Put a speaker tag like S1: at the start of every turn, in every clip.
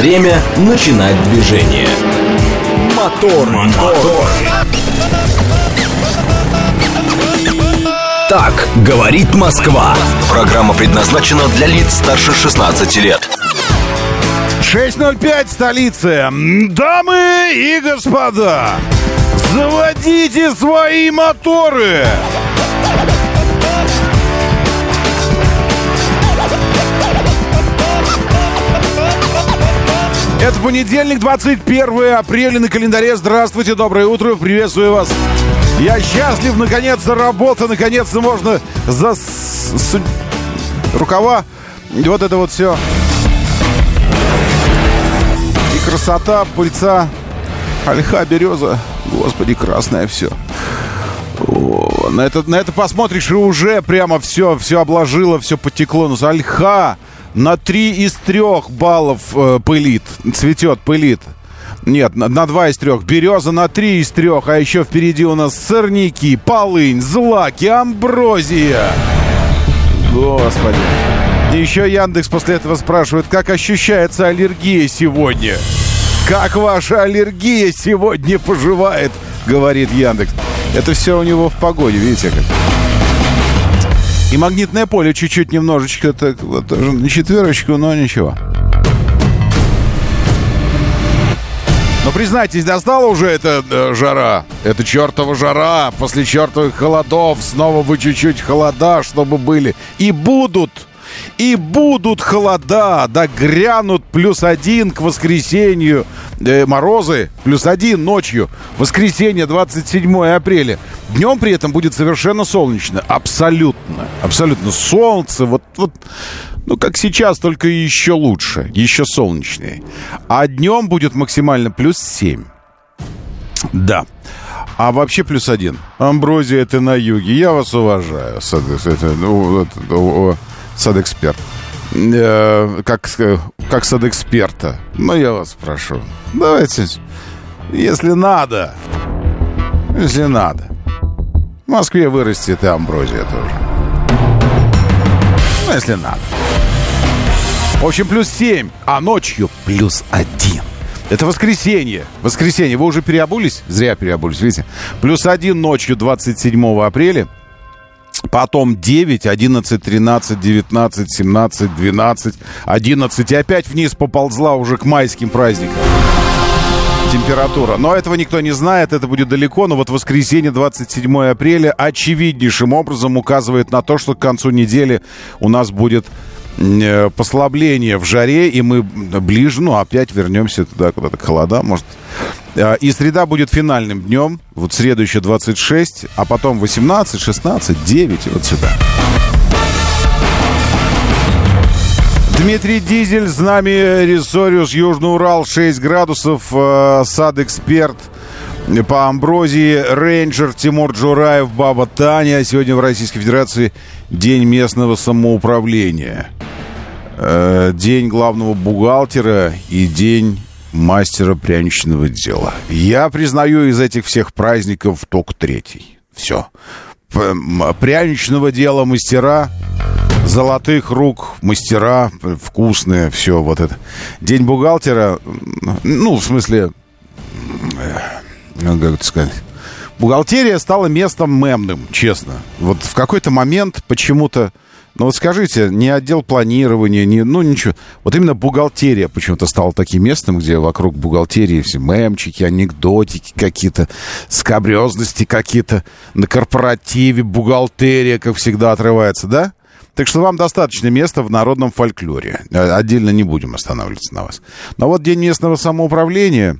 S1: Время начинать движение. Мотор. Так говорит Москва. Программа предназначена для лиц старше 16 лет.
S2: 6:05, столица. Дамы и господа, заводите свои моторы. Это понедельник, 21 апреля на календаре. Здравствуйте, доброе утро, приветствую вас. Я счастлив, наконец-то работа, наконец-то можно рукава. И вот это вот все. И красота, пыльца, ольха, береза. Господи, красное все. О, на это посмотришь, и уже прямо все обложило, все потекло. Ну, ольха на 3 из 3 баллов пылит, цветет, пылит. Нет, на 2 из 3. Береза на 3 из 3. А еще впереди у нас сорняки, полынь, злаки, амброзия. Господи. И еще Яндекс после этого спрашивает, как ощущается аллергия сегодня. Как ваша аллергия сегодня поживает, говорит Яндекс. Это все у него в погоде, видите как. И магнитное поле чуть-чуть немножечко, так, вот, на 4, но ничего. Но признайтесь, достала уже эта жара? Это чертова жара. После чертовых холодов снова бы чуть-чуть холода, чтобы были. И будут холода. Да грянут +1 к воскресенью. Морозы +1 ночью. Воскресенье, 27 апреля. Днем при этом будет совершенно солнечно. Абсолютно. Солнце. Вот, ну, как сейчас, только еще лучше. Еще солнечнее. А днем будет максимально +7. Да. А вообще +1. Амброзия, это на юге. Я вас уважаю. Садэксперт. Как садэксперта. Но я вас прошу. Давайте, если надо. В Москве вырастет и амброзия тоже. Ну, если надо. В общем, +7, а ночью +1. Это воскресенье. Вы уже переобулись? Зря переобулись, видите? +1 ночью 27 апреля. Потом 9, 11, 13, 19, 17, 12, 11. И опять вниз поползла уже к майским праздникам температура. Но этого никто не знает, это будет далеко. Но вот воскресенье, 27 апреля, очевиднейшим образом указывает на то, что к концу недели у нас будет послабление в жаре, и мы ближе, опять вернемся туда, куда-то к холодам, может. И среда будет финальным днем. Вот среду еще 26, а потом 18, 16, 9, и вот сюда. Дмитрий Дизель, с нами Ресориус, Южный Урал, 6 градусов, Садэксперт по амброзии, Рейнджер, Тимур Джураев, Баба Таня. Сегодня в Российской Федерации День местного самоуправления, День главного бухгалтера и День мастера пряничного дела. Я признаю из этих всех праздников только 3-й. Все. Пряничного дела мастера, золотых рук мастера, вкусные, все вот это. День бухгалтера, в смысле, как это сказать, бухгалтерия стала местом мемным, честно. Вот в какой-то момент почему-то, вот скажите, не отдел планирования, ничего. Вот именно бухгалтерия почему-то стала таким местом, где вокруг бухгалтерии все мемчики, анекдотики какие-то, скабрезности какие-то. На корпоративе бухгалтерия, как всегда, отрывается, да? Так что вам достаточно места в народном фольклоре. Отдельно не будем останавливаться на вас. Но вот День местного самоуправления...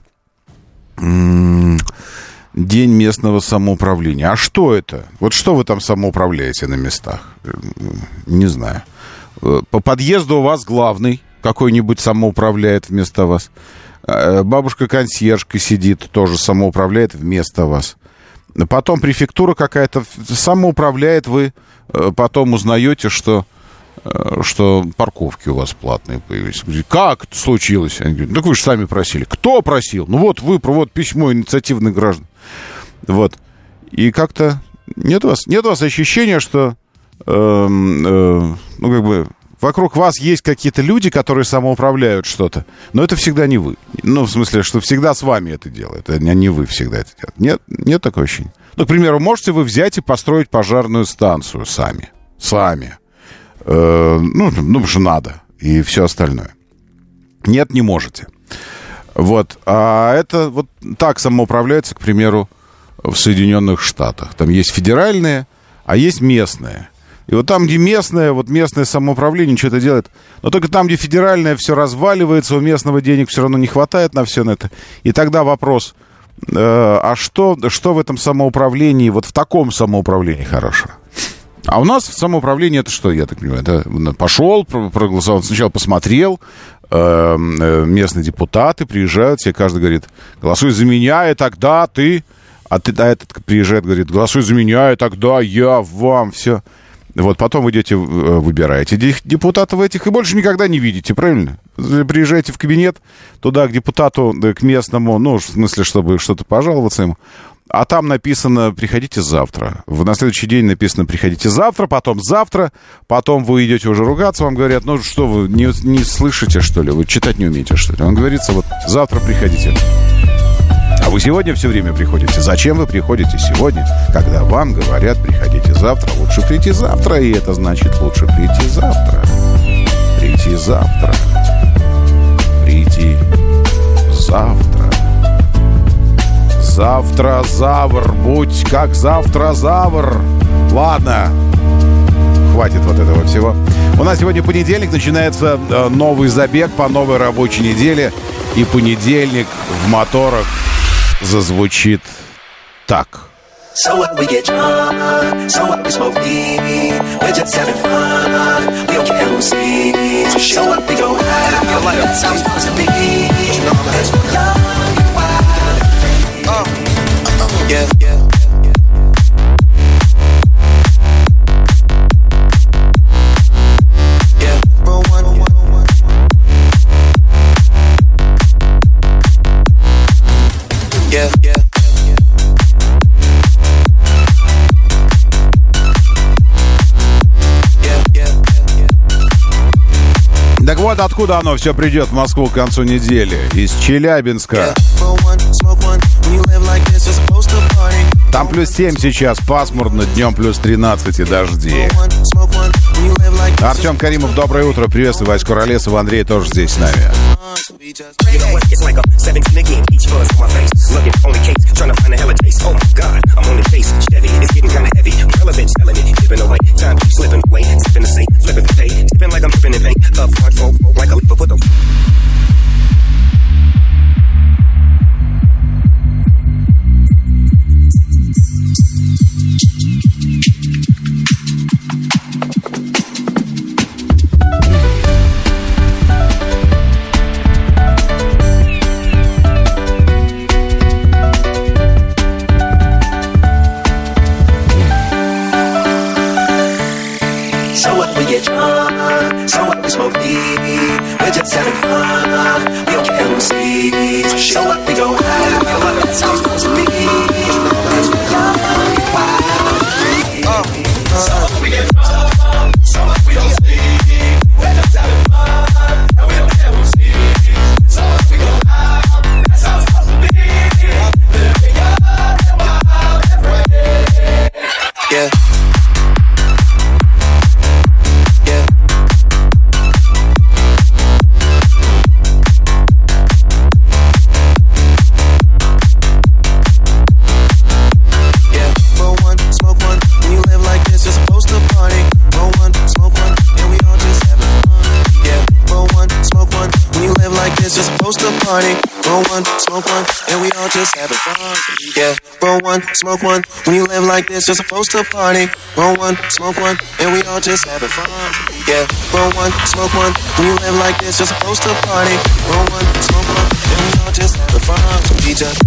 S2: День местного самоуправления. А что это? Вот что вы там самоуправляете на местах? Не знаю. По подъезду у вас главный какой-нибудь самоуправляет вместо вас. Бабушка-консьержка сидит, тоже самоуправляет вместо вас. Потом префектура какая-то самоуправляет, вы потом узнаете, что парковки у вас платные появились. Как это случилось? Они говорят, так вы же сами просили. Кто просил? Вот письмо инициативных граждан. Вот. И как-то нет у вас ощущения, что вокруг вас есть какие-то люди, которые самоуправляют что-то, но это всегда не вы. Ну, в смысле, что всегда с вами это делают, а не вы всегда это делаете. Нет такого ощущения? Ну, к примеру, можете вы взять и построить пожарную станцию сами. Потому что надо. И все остальное. Нет, не можете. Вот. А это вот так самоуправляется, к примеру, в Соединенных Штатах. Там есть федеральные, а есть местные. И вот там, где местное самоуправление что-то делает, но только там, где федеральное, все разваливается, у местного денег все равно не хватает на все на это. И тогда вопрос, а что в этом самоуправлении, вот в таком самоуправлении хорошего? А у нас самоуправление это что, я так понимаю? Это пошел, проголосовал, сначала посмотрел, местные депутаты приезжают, все каждый говорит, голосуй за меня, и тогда ты... А этот приезжает, говорит, голосуй за меня, и тогда я вам, все. Вот потом вы идете, выбираете депутатов этих, и больше никогда не видите, правильно? Вы приезжаете в кабинет, туда к депутату, к местному, ну, в смысле, чтобы что-то пожаловаться ему, а там написано «приходите завтра». На следующий день написано «приходите завтра», потом вы идете уже ругаться, вам говорят, ну что вы, не слышите, что ли, вы читать не умеете, что ли? Он говорится, вот завтра приходите. А вы сегодня все время приходите. Зачем вы приходите сегодня, когда вам говорят, приходите завтра? Лучше прийти завтра, и это значит лучше прийти завтра. Прийти завтра. Прийти завтра. Завтра завр, будь как завтра завр. Ладно, хватит вот этого всего. У нас сегодня понедельник, начинается новый забег по новой рабочей неделе. И понедельник в моторах зазвучит так. So what we get drunk, so what we smoke weed, we're just having fun, we don't care who sees. So what we go out, that's how it's supposed to be. As we're young and wild, yeah, yeah. Так вот откуда оно все придет в Москву к концу недели. Из Челябинска. Там плюс 7 сейчас, пасмурно, днем плюс 13 и дожди. Артем Каримов, доброе утро. Приветствую, Вась Куролесов, Андрей тоже здесь с нами.
S3: Smoke one, when you live like this, you're supposed to party. Roll one, smoke one, and we all just having fun. Yeah, roll one, smoke one, when you live like this, you're supposed to party. Roll one, smoke one, and we all just having fun. So we just...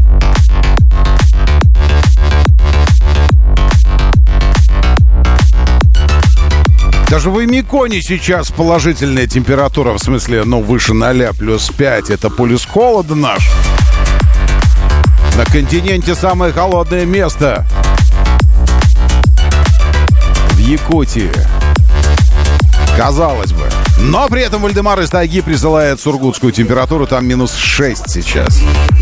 S2: Даже в Эмиконе сейчас положительная температура, в смысле, ну, выше 0, плюс 5. Это полюс холода наш. На континенте самое холодное место. В Якутии. Казалось бы. Но при этом Вальдемар из тайги присылает сургутскую температуру. Там минус 6 сейчас.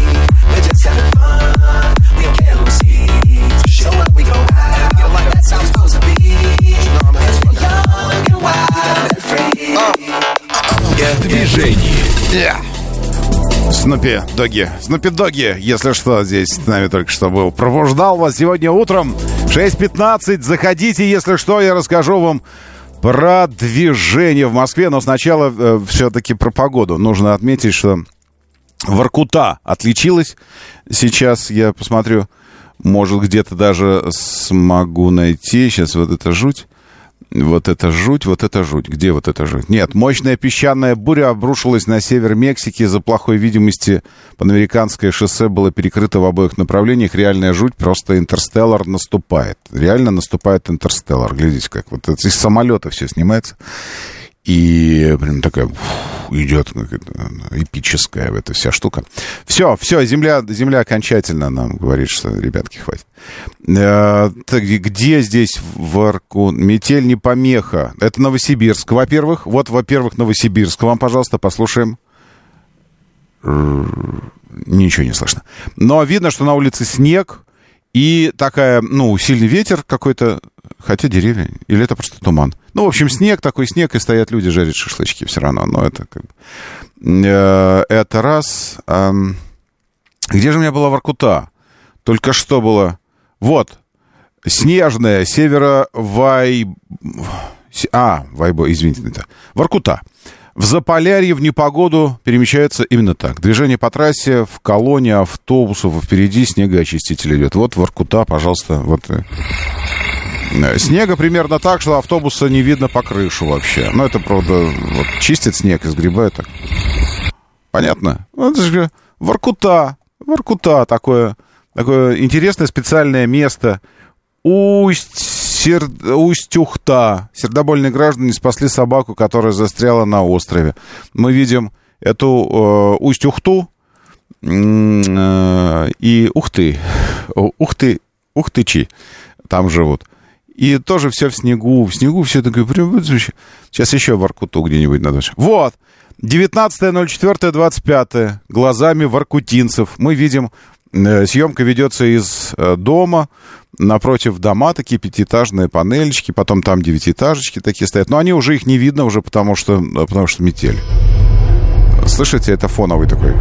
S1: Движение.
S2: Снупи Доги, если что, здесь с нами только что был. Пробуждал вас сегодня утром 6:15. Заходите, если что, я расскажу вам про движение в Москве. Но сначала все-таки про погоду. Нужно отметить, что Воркута отличилась. Сейчас я посмотрю, может, где-то даже смогу найти. Сейчас вот это жуть. Вот это жуть. Где вот эта жуть? Нет, мощная песчаная буря обрушилась на север Мексики. Из-за плохой видимости Панамериканское шоссе было перекрыто в обоих направлениях. Реальная жуть, просто интерстеллар наступает. Реально наступает интерстеллар. Глядите, как вот это из самолета все снимается. И прям такая идет эпическая эта вся штука. Все, земля окончательно нам говорит, что, ребятки, хватит. Где здесь метель не помеха? Это Новосибирск, во-первых. Во-первых, Новосибирск. Вам, пожалуйста, послушаем. Ничего не слышно. Но видно, что на улице снег и такая, сильный ветер какой-то. Хотя деревья. Или это просто туман? В общем, такой снег, и стоят люди, жарят шашлычки все равно. Но это как бы... Это раз. Где же у меня была Воркута? Только что было... Вот. Снежная, Воркута. В Заполярье в непогоду перемещается именно так. Движение по трассе, в колонне автобусов, впереди снегоочиститель идет. Вот Воркута, пожалуйста, вот... Снега примерно так, что автобуса не видно по крышу вообще. Но это, правда, вот чистит снег и сгребает так. Понятно? Это же Воркута, такое интересное специальное место. Усть-Ухта. Сердобольные граждане спасли собаку, которая застряла на острове. Мы видим эту Усть-Ухту и Ухтычи там живут. И тоже все в снегу. В снегу все такое... Сейчас еще Воркуту где-нибудь надо. Вот. 19.04.25. Глазами воркутинцев. Мы видим, съемка ведется из дома. Напротив дома такие пятиэтажные панельчики. Потом там девятиэтажечки такие стоят. Но они уже их не видно уже, потому что метель. Слышите, это фоновый такой.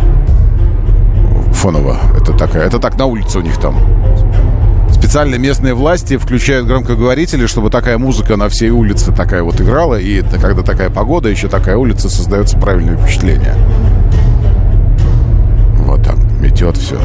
S2: Фоново. Это так на улице у них там. Специально местные власти включают громкоговорители, чтобы такая музыка на всей улице такая вот играла. И когда такая погода, еще такая улица, создается правильное впечатление. Вот так, метет все.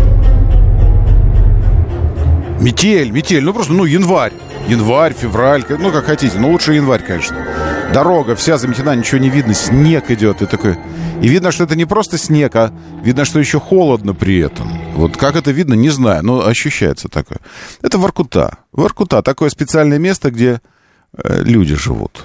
S2: Метель. Просто, январь. Январь, февраль, как хотите. Но лучше январь, конечно. Дорога вся заметена, ничего не видно. Снег идет. И видно, что это не просто снег, а видно, что еще холодно при этом. Вот как это видно, не знаю, но ощущается такое. Это Воркута. Воркута — такое специальное место, где люди живут.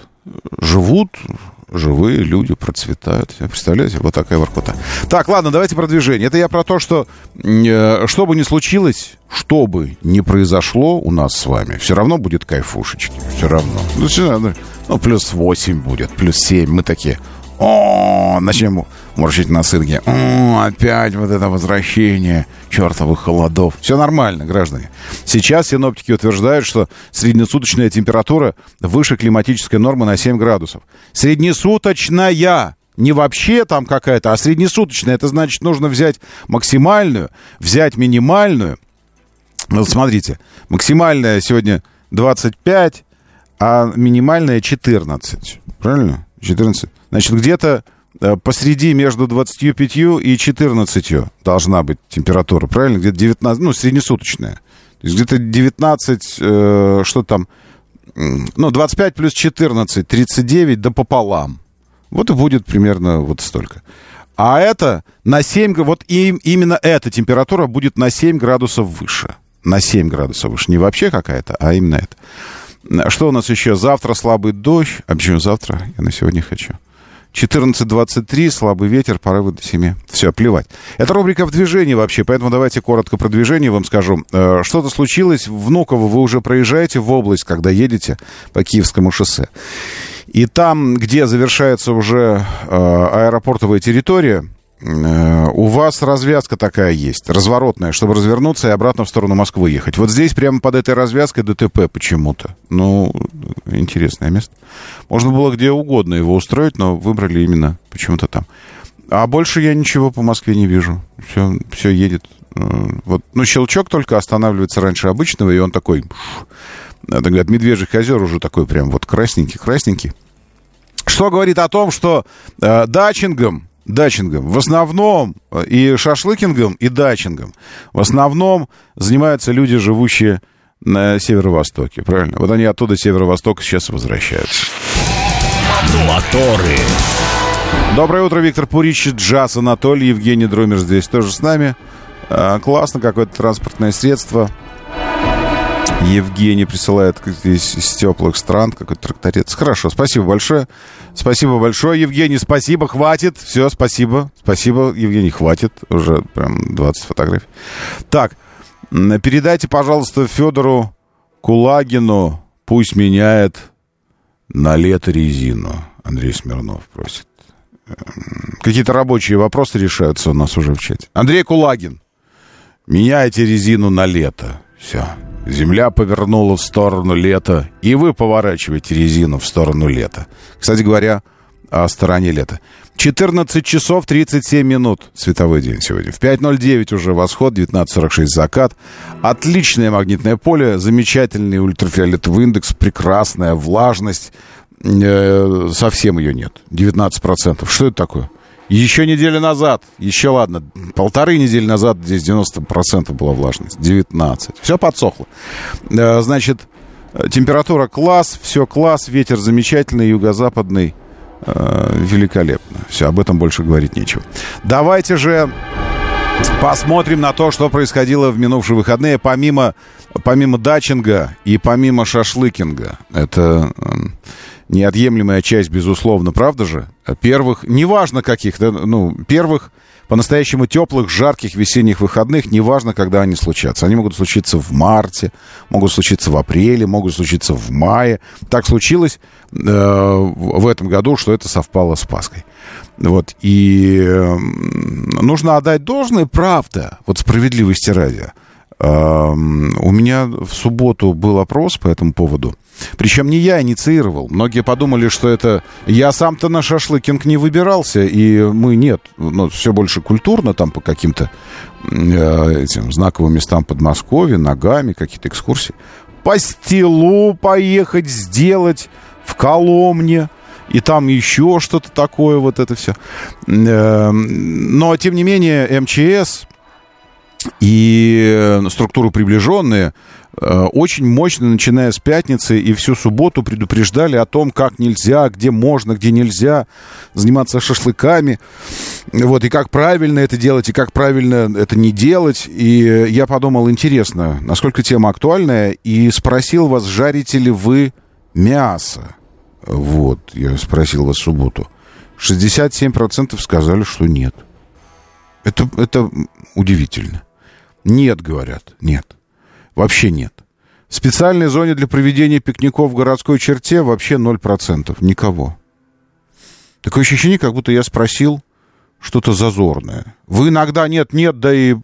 S2: Живые люди процветают. Представляете? Вот такая Воркута. Так, ладно, давайте про движение. Это я про то, что что бы ни случилось, что бы ни произошло у нас с вами, все равно будет кайфушечки. Все равно. Плюс 8 будет, плюс 7. Мы такие... начнем морщить носырки. Опять вот это возвращение чертовых холодов. Все нормально, граждане. Сейчас синоптики утверждают, что среднесуточная температура выше климатической нормы на 7 градусов. Среднесуточная! Не вообще там какая-то, а среднесуточная. Это значит, нужно взять максимальную, взять минимальную. Вот смотрите, максимальная сегодня 25, а минимальная 14. Правильно? 14. Значит, где-то посреди между 25 и 14 должна быть температура, правильно? Где-то 19, среднесуточная. То есть где-то 19, что там, 25 плюс 14, 39, да пополам. Вот и будет примерно вот столько. А это на 7, вот именно эта температура будет на 7 градусов выше. На 7 градусов выше. Не вообще какая-то, а именно это. Что у нас еще? Завтра слабый дождь. А почему завтра? Я на сегодня хочу. 14:23, слабый ветер, порывы до 7. Все, плевать. Это рубрика «В движении» вообще, поэтому давайте коротко про движение вам скажу. Что-то случилось в Внуково, вы уже проезжаете в область, когда едете по Киевскому шоссе. И там, где завершается уже аэропортовая территория, у вас развязка такая есть, разворотная, чтобы развернуться и обратно в сторону Москвы ехать. Вот здесь прямо под этой развязкой ДТП почему-то. Ну, интересное место. Можно было где угодно его устроить, но выбрали именно почему-то там. А больше я ничего по Москве не вижу. Все едет. Вот, ну, щелчок только останавливается раньше обычного, и он такой... Это, говорят, Медвежьих озер уже такой прям вот красненький. Что говорит о том, что дачингом в основном, и шашлыкингом, и дачингом в основном занимаются люди, живущие на северо-востоке, правильно? Вот они оттуда, с северо-востока, сейчас возвращаются.
S1: Моторы.
S2: Доброе утро, Виктор Пурич, Джаз, Анатолий, Евгений Дромер здесь тоже с нами. Классно, какое-то транспортное средство. Евгений присылает из теплых стран какой-то тракторец. Хорошо, спасибо большое. Спасибо большое, Евгений, спасибо, хватит. Все, спасибо. Спасибо, Евгений, хватит. Уже прям 20 фотографий. Так, передайте, пожалуйста, Федору Кулагину, пусть меняет на лето резину. Андрей Смирнов просит. Какие-то рабочие вопросы решаются у нас уже в чате. Андрей Кулагин, меняйте резину на лето. Все. Земля повернула в сторону лета, и вы поворачиваете резину в сторону лета. Кстати говоря, о стороне лета. 14 часов 37 минут световой день сегодня. В 5:09 уже восход, 19:46 закат. Отличное магнитное поле, замечательный ультрафиолетовый индекс, прекрасная влажность. Совсем ее нет. 19%. Что это такое? Еще неделю назад, еще ладно, 1,5 недели назад здесь 90% была влажность, 19%. Все подсохло. Значит, температура класс, все класс, ветер замечательный, юго-западный, великолепно. Все, об этом больше говорить нечего. Давайте же посмотрим на то, что происходило в минувшие выходные, помимо дачинга и помимо шашлыкинга. Это... неотъемлемая часть, безусловно, правда же? Первых, неважно каких, первых по-настоящему теплых, жарких весенних выходных, неважно, когда они случатся. Они могут случиться в марте, могут случиться в апреле, могут случиться в мае. Так случилось в этом году, что это совпало с Пасхой. Вот, и нужно отдать должное, правда, вот справедливости ради. У меня в субботу был опрос по этому поводу. Причем не я инициировал. Многие подумали, что это... Я сам-то на шашлыкинг не выбирался, и мы нет. Все больше культурно, там по каким-то этим знаковым местам Подмосковья, ногами, какие-то экскурсии. По Стилу поехать, сделать, в Коломне, и там еще что-то такое, вот это все. Но, тем не менее, МЧС и структуры приближенные очень мощно, начиная с пятницы и всю субботу предупреждали о том, как нельзя, где можно, где нельзя заниматься шашлыками, вот, и как правильно это делать, и как правильно это не делать. И я подумал, интересно, насколько тема актуальная, и спросил вас, жарите ли вы мясо. Вот, я спросил вас в субботу. 67% сказали, что нет. Это удивительно. Нет, говорят, нет. Вообще нет. В специальной зоне для проведения пикников в городской черте вообще 0%. Никого. Такое ощущение, как будто я спросил что-то зазорное. Вы иногда нет, да и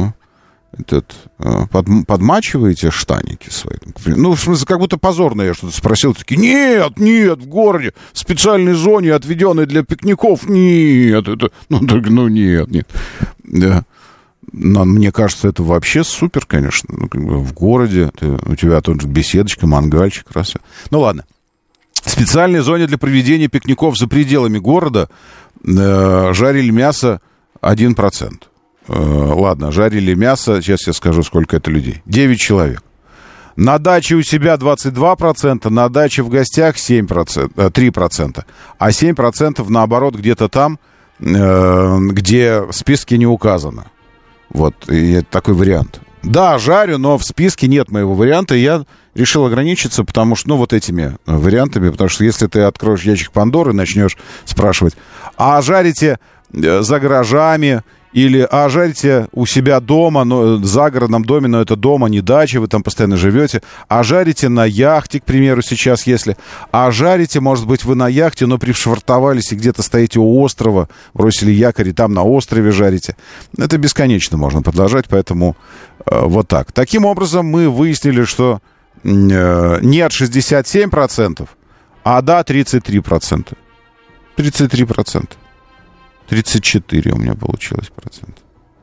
S2: подмачиваете штаники свои. Ну, в смысле, как будто позорно я что-то спросил. Такие, нет, в городе, в специальной зоне, отведенной для пикников, нет. Нет. Да. Но мне кажется, это вообще супер, конечно. В городе у тебя тут же беседочка, мангальчик, раз. Ну, ладно. В специальной зоне для проведения пикников за пределами города жарили мясо 1%. Ладно, жарили мясо, сейчас я скажу, сколько это людей. 9 человек. На даче у себя 22%, на даче в гостях 3%, а 7% наоборот где-то там, где в списке не указано. Вот, и это такой вариант. Да, жарю, но в списке нет моего варианта, и я решил ограничиться, потому что, вот этими вариантами, потому что если ты откроешь ящик Пандоры, начнешь спрашивать, а жарите за гаражами Или, жарите у себя дома, в загородном доме, но это дом, а не дача, вы там постоянно живете. А жарите на яхте, к примеру, сейчас, если. А жарите, может быть, вы на яхте, но пришвартовались и где-то стоите у острова, бросили якорь и там на острове жарите. Это бесконечно можно продолжать, поэтому вот так. Таким образом, мы выяснили, что нет 67%, а да 33%. 33%. 34 у меня получилось процент.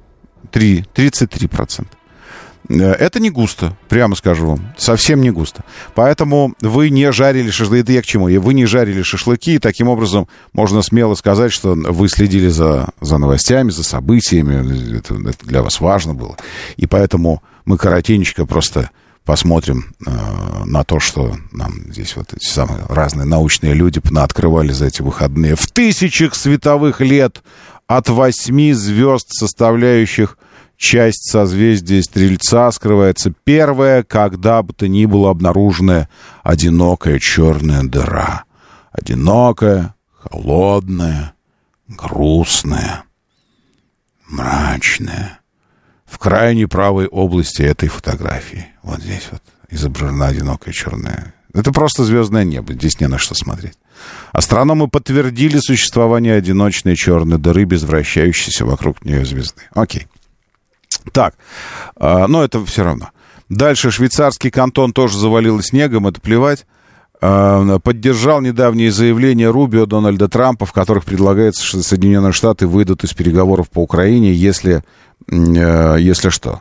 S2: 33%. Это не густо, прямо скажу вам. Совсем не густо. Поэтому вы не жарили шашлыки. Это я к чему? Вы не жарили шашлыки, и таким образом можно смело сказать, что вы следили за новостями, за событиями. Это для вас важно было. И поэтому мы коротенько просто посмотрим на то, что нам здесь вот эти самые разные научные люди пооткрывали за эти выходные. В тысячах световых лет от 8 звезд, составляющих часть созвездия Стрельца, скрывается первая, когда бы то ни было обнаруженная одинокая черная дыра. Одинокая, холодная, грустная, мрачная. В крайней правой области этой фотографии. Вот здесь вот изображена одинокая черная. Это просто звездное небо. Здесь не на что смотреть. Астрономы подтвердили существование одиночной черной дыры, без вращающейся вокруг нее звезды. Окей. Так. Но это все равно. Дальше швейцарский кантон тоже завалило снегом. Это плевать. Поддержал недавнее заявление Рубио Дональда Трампа, в которых предлагается, что Соединенные Штаты выйдут из переговоров по Украине, если что.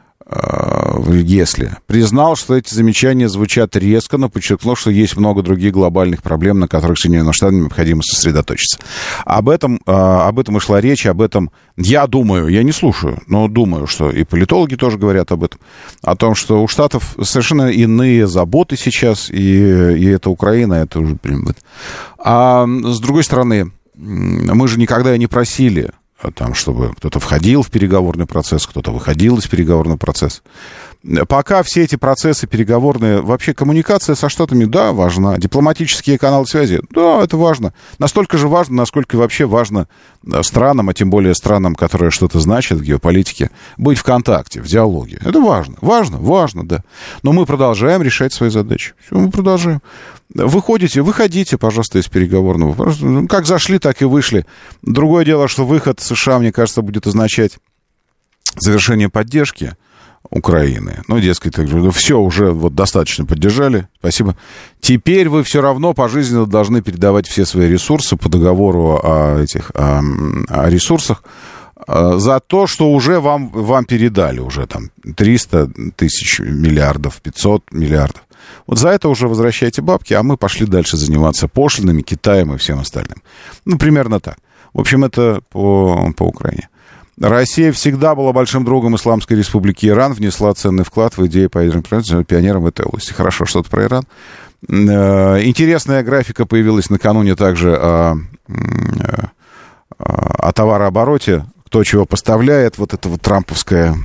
S2: Если. Признал, что эти замечания звучат резко, но подчеркнул, что есть много других глобальных проблем, на которых Соединенным Штатам необходимо сосредоточиться. Об этом и шла речь, об этом я думаю, я не слушаю, но думаю, что и политологи тоже говорят об этом, о том, что у Штатов совершенно иные заботы сейчас, и это Украина, это уже прям... А с другой стороны, мы же никогда не просили там, чтобы кто-то входил в переговорный процесс, кто-то выходил из переговорного процесса. Пока все эти процессы переговорные, вообще коммуникация со Штатами, да, важна. Дипломатические каналы связи, да, это важно. Настолько же важно, насколько вообще важно странам, а тем более странам, которые что-то значат в геополитике, быть в контакте, в диалоге. Это важно, да. Но мы продолжаем решать свои задачи. Все, мы продолжаем. Выходите, пожалуйста, из переговорного. Как зашли, так и вышли. Другое дело, что выход США, мне кажется, будет означать завершение поддержки Украины. Ну, дескать, все, уже вот достаточно поддержали, спасибо. Теперь вы все равно пожизненно должны передавать все свои ресурсы по договору о ресурсах за то, что уже вам передали, уже там 300 тысяч миллиардов, 500 миллиардов. Вот за это уже возвращайте бабки, а мы пошли дальше заниматься пошлинами, Китаем и всем остальным. Ну, примерно так. В общем, это по Украине. Россия всегда была большим другом Исламской Республики Иран, внесла ценный вклад в идею по пионерам в этой области. Хорошо, что-то про Иран. Интересная графика появилась накануне также о товарообороте, кто чего поставляет, вот эта вот трамповская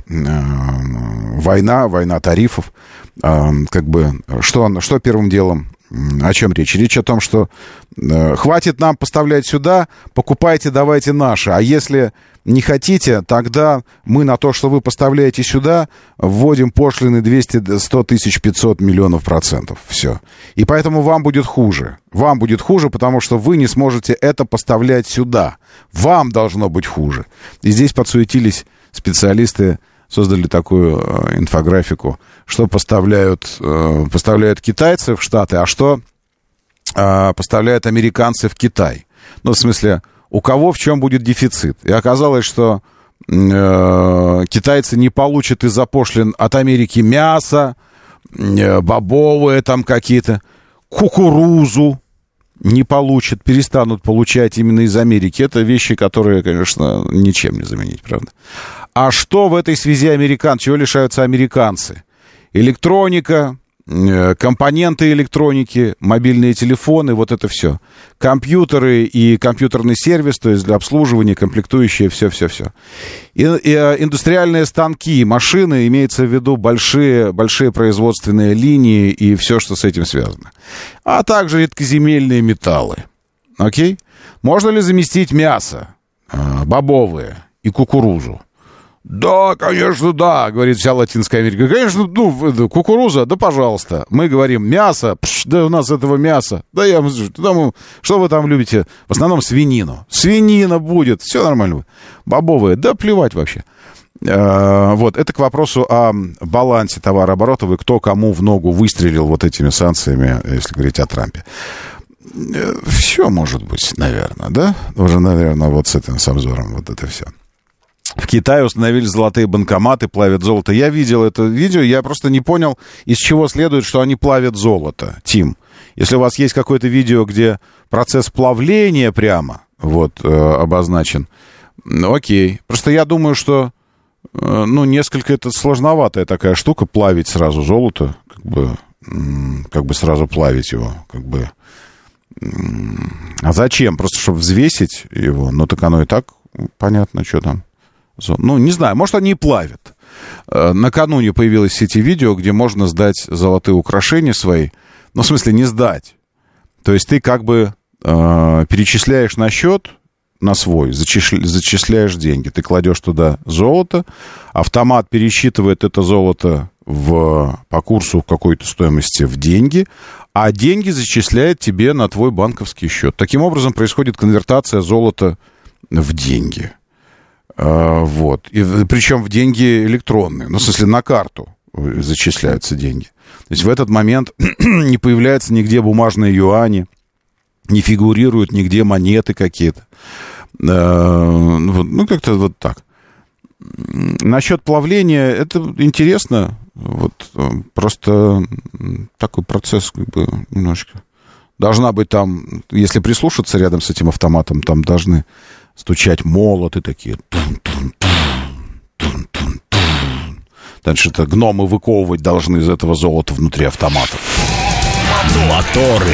S2: война тарифов. Как бы, что первым делом? О чем речь? Речь о том, что хватит нам поставлять сюда, покупайте, давайте наши. А если не хотите, тогда мы на то, что вы поставляете сюда, вводим пошлины 200, 100 тысяч, 500 миллионов %. Все. И поэтому вам будет хуже. Вам будет хуже, потому что вы не сможете это поставлять сюда. Вам должно быть хуже. И здесь подсуетились специалисты, создали такую инфографику, что поставляют китайцы в Штаты, а что поставляют американцы в Китай. Ну, в смысле, у кого в чем будет дефицит. И оказалось, что китайцы не получат из-за пошлин от Америки мясо, бобовые там какие-то, кукурузу не получат, перестанут получать именно из Америки. Это вещи, которые, конечно, ничем не заменить, правда. А что в этой связи чего лишаются американцы? Электроника, компоненты электроники, мобильные телефоны, вот это все. Компьютеры и компьютерный сервис, то есть для обслуживания, комплектующие, все. И индустриальные станки, машины, имеется в виду большие производственные линии и все, что с этим связано. А также редкоземельные металлы. Окей? Можно ли заместить мясо, бобовые и кукурузу. Да, конечно, да, говорит вся Латинская Америка. Конечно, кукуруза, да, пожалуйста. Мы говорим, мясо, да у нас этого мяса. Да что вы там любите? В основном свинину. Свинина будет, все нормально. Бобовые, да плевать вообще. Вот, это к вопросу о балансе товарооборота и кто кому в ногу выстрелил вот этими санкциями, если говорить о Трампе. Все может быть, наверное, да? Уже, наверное, вот с этим самзором вот это все. В Китае установили золотые банкоматы, плавят золото. Я видел это видео, я просто не понял, из чего следует, что они плавят золото. Тим, если у вас есть какое-то видео, где процесс плавления прямо вот обозначен, окей. Просто я думаю, что несколько это сложноватая такая штука, плавить сразу золото, как бы сразу плавить его, как бы. А зачем? Просто чтобы взвесить его? Ну, так оно и так понятно, что там. Ну, не знаю, может, они и плавят. Накануне появилось в сети видео, где можно сдать золотые украшения свои. Ну, в смысле, не сдать. То есть ты как бы перечисляешь на счет, на свой, зачисляешь деньги. Ты кладешь туда золото, автомат пересчитывает это золото по курсу какой-то стоимости в деньги, а деньги зачисляет тебе на твой банковский счет. Таким образом происходит конвертация золота в деньги. Вот. И, причем в деньги электронные. Ну, в смысле, на карту зачисляются деньги. То есть в этот момент не появляются нигде бумажные юани, не фигурируют нигде монеты какие-то. Ну, как-то вот так. Насчет плавления, это интересно. Вот просто такой процесс, как бы, немножечко. Должна быть там, если прислушаться рядом с этим автоматом, там должны стучать молоты такие. Дальше это гномы выковывать должны из этого золота внутри автоматов.
S1: Моторы.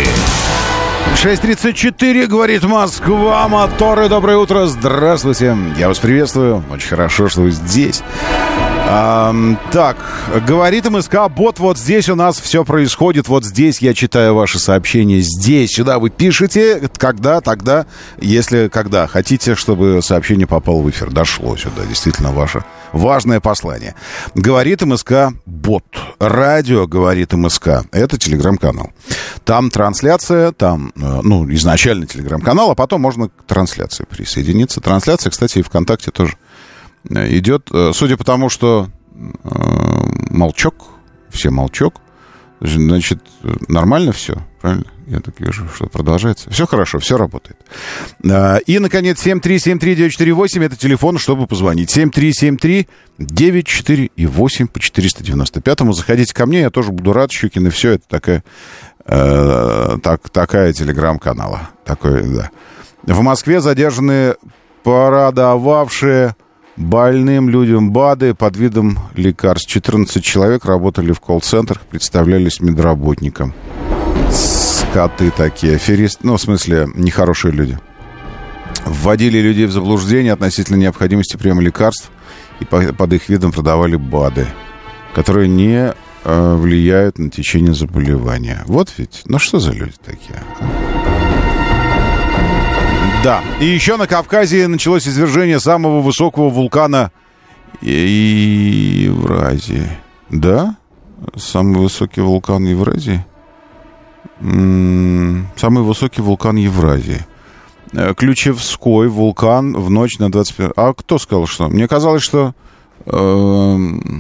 S2: 6:34, говорит Москва. Моторы, доброе утро. Здравствуйте. Я вас приветствую. Очень хорошо, что вы здесь. Так, говорит МСК, бот, вот здесь у нас все происходит, вот здесь я читаю ваши сообщения, здесь, сюда вы пишете, когда, тогда, если, когда хотите, чтобы сообщение попало в эфир, дошло сюда, действительно ваше важное послание. Говорит МСК, бот, радио говорит МСК, это телеграм-канал. Там трансляция, там, изначально телеграм-канал, а потом можно к трансляции присоединиться. Трансляция, кстати, и ВКонтакте тоже идет, судя по тому, что молчок, все молчок, значит, нормально все, правильно? Я так вижу, что продолжается. Все хорошо, все работает. И, наконец, 7373948, это телефон, чтобы позвонить. 7373948 по 495-му. Заходите ко мне, я тоже буду рад, Щукин, и все, это такая телеграм-канала. Такой, да. В Москве задержаны продававшие больным людям БАДы под видом лекарств. 14 человек работали в колл-центрах, представлялись медработникам. Скоты такие, аферисты, в смысле, нехорошие люди. Вводили людей в заблуждение относительно необходимости приема лекарств и под их видом продавали БАДы, которые не влияют на течение заболевания. Вот ведь, что за люди такие? Да, и еще на Кавказе началось извержение самого высокого вулкана Евразии. Да? Самый высокий вулкан Евразии? Самый высокий вулкан Евразии. Ключевской вулкан в ночь на 21... А кто сказал, что? Мне казалось, что... Самый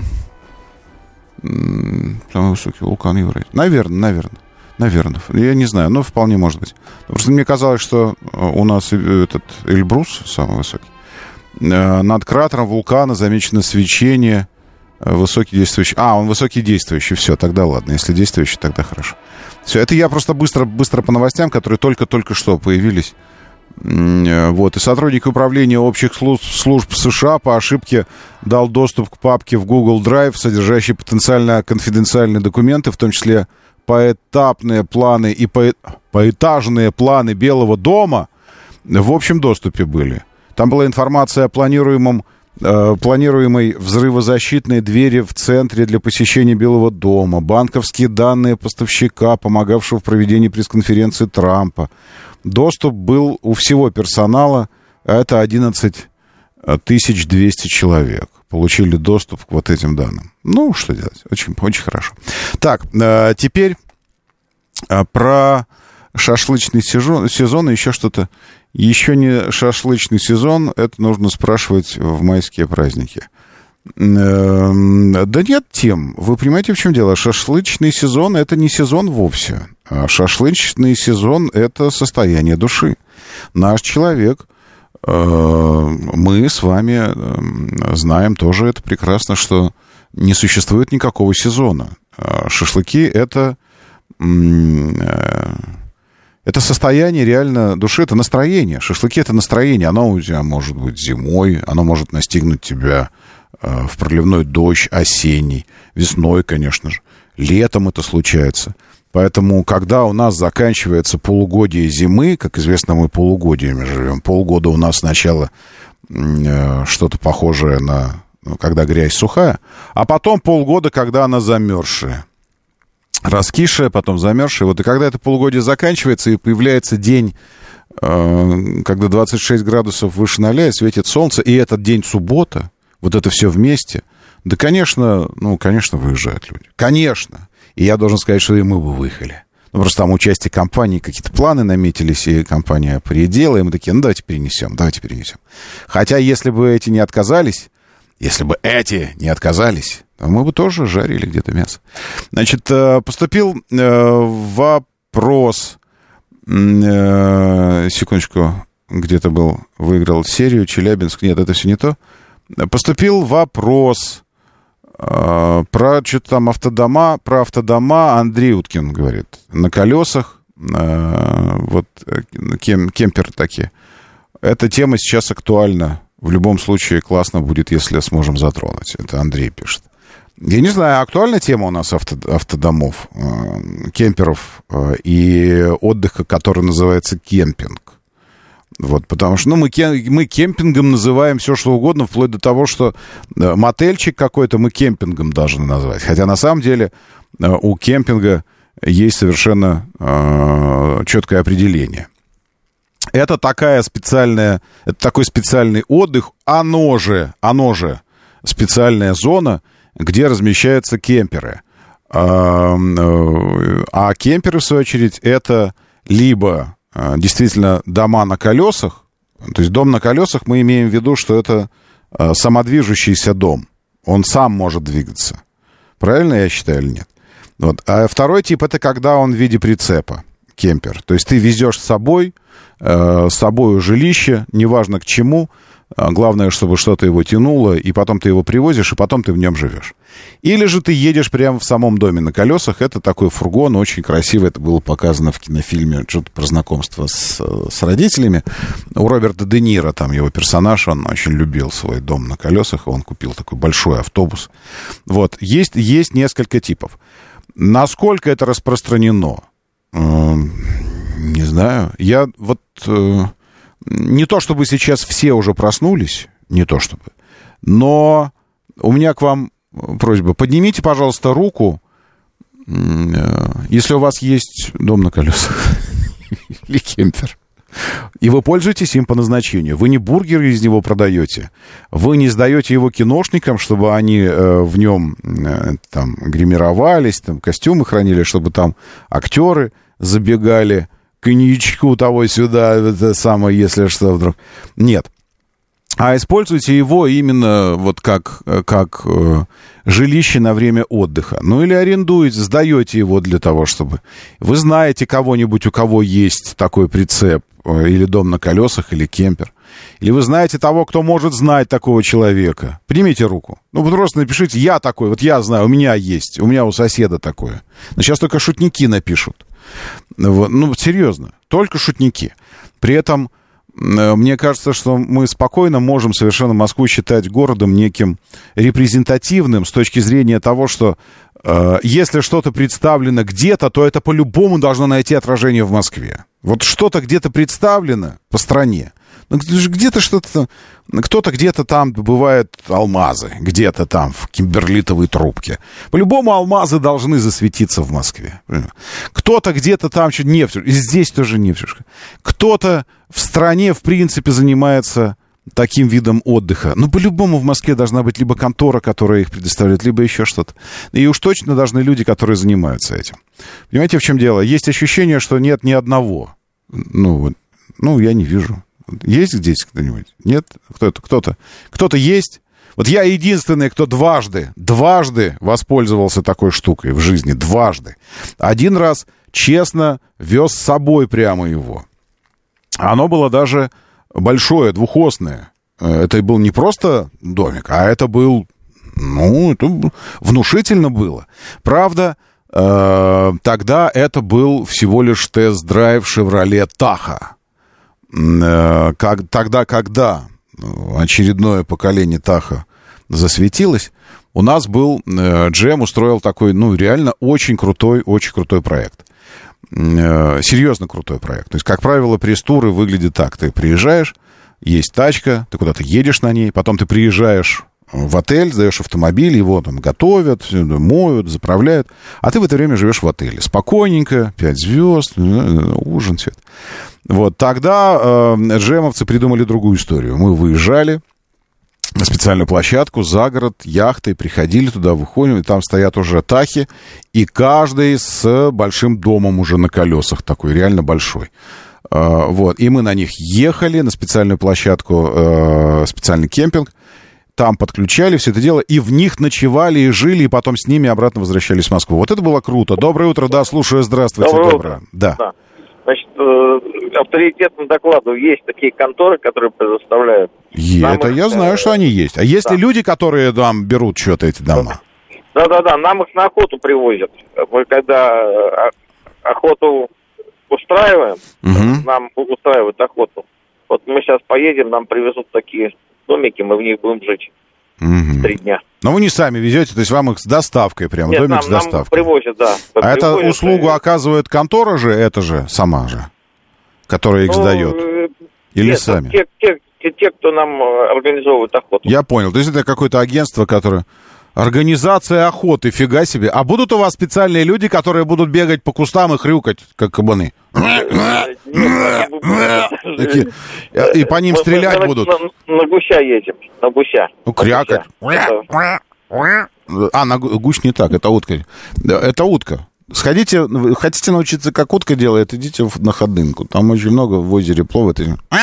S2: высокий вулкан Евразии. Наверное. Я не знаю, но вполне может быть. Просто мне казалось, что у нас этот Эльбрус самый высокий. Над кратером вулкана замечено свечение. Высокий действующий. Он высокий действующий. Все, тогда ладно. Если действующий, тогда хорошо. Все, это я просто быстро по новостям, которые только что появились. Вот. И сотрудник управления общих служб США по ошибке дал доступ к папке в Google Drive, содержащей потенциально конфиденциальные документы, в том числе поэтапные планы и поэтажные планы Белого дома в общем доступе были. Там была информация о планируемой взрывозащитной двери в центре для посещения Белого дома, банковские данные поставщика, помогавшего в проведении пресс-конференции Трампа. Доступ был у всего персонала, это 11 1200 человек получили доступ к вот этим данным. Ну, что делать? Очень, очень хорошо. Так, теперь про шашлычный сезон и еще что-то. Еще не шашлычный сезон, это нужно спрашивать в майские праздники. Да нет тем. Вы понимаете, в чем дело? Шашлычный сезон — это не сезон вовсе. Шашлычный сезон — это состояние души. Наш человек, мы с вами знаем тоже это прекрасно, что не существует никакого сезона. Шашлыки — это состояние реально души, это настроение. Шашлыки — это настроение. Оно у тебя может быть зимой, оно может настигнуть тебя в проливной дождь, осенний, весной, конечно же. Летом это случается. Поэтому, когда у нас заканчивается полугодие зимы, как известно, мы полугодиями живем. Полгода у нас сначала что-то похожее на, когда грязь сухая, а потом полгода, когда она замерзшая. Раскисшая, потом замерзшая. Вот и когда это полугодие заканчивается, и появляется день, когда 26 градусов выше 0, и светит солнце, и этот день суббота, вот это все вместе, да, конечно, конечно, выезжают люди. Конечно. И я должен сказать, что и мы бы выехали. Ну, просто там у части компании какие-то планы наметились, и компания предела, и мы такие, давайте перенесем. Хотя, если бы эти не отказались, то мы бы тоже жарили где-то мясо. Значит, поступил вопрос, секундочку, где-то был, выиграл серию, Челябинск, нет, это все не то. Поступил вопрос про что-то там про автодома. Андрей Уткин говорит, на колесах, вот кемперы такие. Эта тема сейчас актуальна. В любом случае классно будет, если сможем затронуть. Это Андрей пишет. Я не знаю, актуальна тема у нас автодомов, кемперов и отдыха, который называется кемпинг. Вот, потому что мы кемпингом называем все, что угодно, вплоть до того, что мотельчик какой-то мы кемпингом должны назвать. Хотя на самом деле у кемпинга есть совершенно четкое определение. Это такой специальный отдых, оно же специальная зона, где размещаются кемперы. А кемперы, в свою очередь, это либо действительно дома на колесах, то есть дом на колесах, мы имеем в виду, что это самодвижущийся дом. Он сам может двигаться. Правильно я считаю или нет? Вот. А второй тип — это когда он в виде прицепа, кемпер. То есть ты везешь с собой жилище, неважно к чему, главное, чтобы что-то его тянуло, и потом ты его привозишь, и потом ты в нем живешь. Или же ты едешь прямо в самом доме на колесах. Это такой фургон, очень красивый. Это было показано в кинофильме, что-то про знакомство с родителями. У Роберта Де Ниро, там его персонаж, он очень любил свой дом на колесах, и он купил такой большой автобус. Вот, есть несколько типов. Насколько это распространено? Не знаю. Я вот... Не то чтобы сейчас все уже проснулись, не то чтобы, но у меня к вам просьба. Поднимите, пожалуйста, руку, если у вас есть дом на колесах или кемпер, и вы пользуетесь им по назначению. Вы не бургеры из него продаете, вы не сдаете его киношникам, чтобы они в нем там гримировались, там костюмы хранили, чтобы там актеры забегали, коньячку того сюда, это самое, если что вдруг. Нет. А используйте его именно вот как жилище на время отдыха. Ну, или арендуете, сдаете его для того, чтобы... Вы знаете кого-нибудь, у кого есть такой прицеп, или дом на колесах, или кемпер. Или вы знаете того, кто может знать такого человека. Поднимите руку. Ну, просто напишите, я такой, вот я знаю, у меня есть, у меня у соседа такое. Но сейчас только шутники напишут. Ну, серьезно, только шутники. При этом, мне кажется, что мы спокойно можем совершенно Москву считать городом неким репрезентативным с точки зрения того, что если что-то представлено где-то, то это по-любому должно найти отражение в Москве. Вот что-то где-то представлено по стране. Где-то что-то, кто-то где-то там добывает алмазы, где-то там в кимберлитовой трубке. По-любому алмазы должны засветиться в Москве. Кто-то где-то там нефть, и здесь тоже нефть. Кто-то в стране, в принципе, занимается таким видом отдыха. Ну, по-любому в Москве должна быть либо контора, которая их предоставляет, либо еще что-то. И уж точно должны люди, которые занимаются этим. Понимаете, в чем дело? Есть ощущение, что нет ни одного. Ну, я не вижу. Есть здесь кто-нибудь? Нет? Кто-то есть? Вот я единственный, кто дважды воспользовался такой штукой в жизни. Дважды. Один раз честно вез с собой прямо его. Оно было даже большое, двухосное. Это был не просто домик, а это был... это внушительно было. Правда, тогда это был всего лишь тест-драйв Chevrolet Tahoe. Когда очередное поколение Tahoe засветилось, у нас был... GM устроил такой, реально очень крутой проект. Серьезно крутой проект. То есть, как правило, пресс-туры выглядят так. Ты приезжаешь, есть тачка, ты куда-то едешь на ней, потом ты приезжаешь в отель, сдаешь автомобиль, его там готовят, моют, заправляют, а ты в это время живешь в отеле. Спокойненько, 5 звезд, ужин, все это. Вот, тогда джемовцы придумали другую историю. Мы выезжали на специальную площадку, за город, яхтой, приходили туда, выходим, и там стоят уже тахи, и каждый с большим домом уже на колесах, такой реально большой. Вот, и мы на них ехали, на специальную площадку, специальный кемпинг, там подключали все это дело, и в них ночевали и жили, и потом с ними обратно возвращались в Москву. Вот это было круто. Доброе утро, да, слушаю, здравствуйте. Доброе. Да.
S4: Значит, авторитетно докладываю, есть такие конторы, которые предоставляют.
S2: Это я знаю, что они есть. А есть ли люди, которые там берут что-то, эти дома?
S4: Да, нам их на охоту привозят. Мы когда охоту устраиваем, нам устраивают охоту. Вот мы сейчас поедем, нам привезут такие домики, мы в них будем жить 3 дня.
S2: Но вы не сами везете, то есть вам их с доставкой прямо,
S4: нет,
S2: домик с доставкой?
S4: Нам привозят, да.
S2: А эту услугу оказывает контора же, это же, сама же, которая их сдает? Или
S4: нет,
S2: сами?
S4: Те, кто нам организовывает охоту.
S2: Я понял, то есть это какое-то агентство, которое... Организация охоты, фига себе. А будут у вас специальные люди, которые будут бегать по кустам и хрюкать, как кабаны? И по ним стрелять будут?
S4: На гуся едем, на гуся.
S2: Крякать. Гусь не так, это утка. Это утка. Сходите, хотите научиться, как утка делает, идите на Ходынку. Там очень много в озере плавает.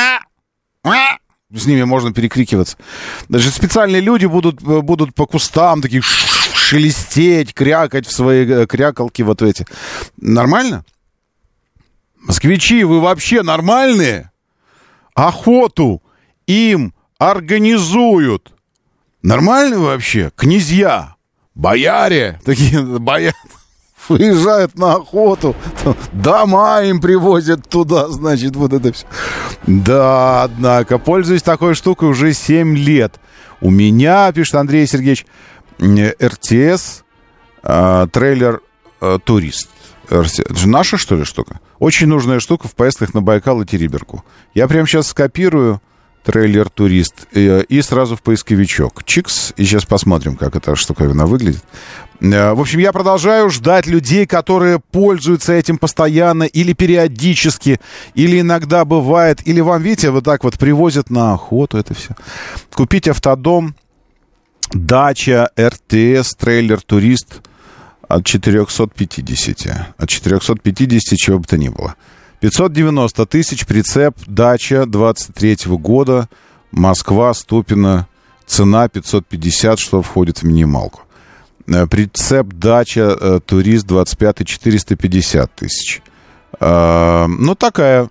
S2: С ними можно перекрикиваться. Даже специальные люди будут по кустам такие шелестеть, крякать в свои крякалки вот эти. Нормально? Москвичи, вы вообще нормальные? Охоту им организуют. Нормально вообще? Князья, бояре, такие бояре. Выезжают на охоту, дома им привозят туда, значит, вот это все. Да, однако, пользуюсь такой штукой уже 7 лет. У меня, пишет Андрей Сергеевич, РТС, трейлер турист. Это наша, что ли, штука? Очень нужная штука в поездках на Байкал и Териберку. Я прямо сейчас скопирую трейлер турист и сразу в поисковичок. Чикс, и сейчас посмотрим, как эта штуковина выглядит. В общем, я продолжаю ждать людей, которые пользуются этим постоянно или периодически, или иногда бывает, или вам, видите, вот так вот привозят на охоту это все. Купить автодом, дача, РТС, трейлер турист от 450. От 450 чего бы то ни было. 590 тысяч, прицеп, дача 23-го года, Москва, Ступино, цена 550, что входит в минималку. Прицеп, дача, турист 25-й, 450 тысяч. Ну, такая.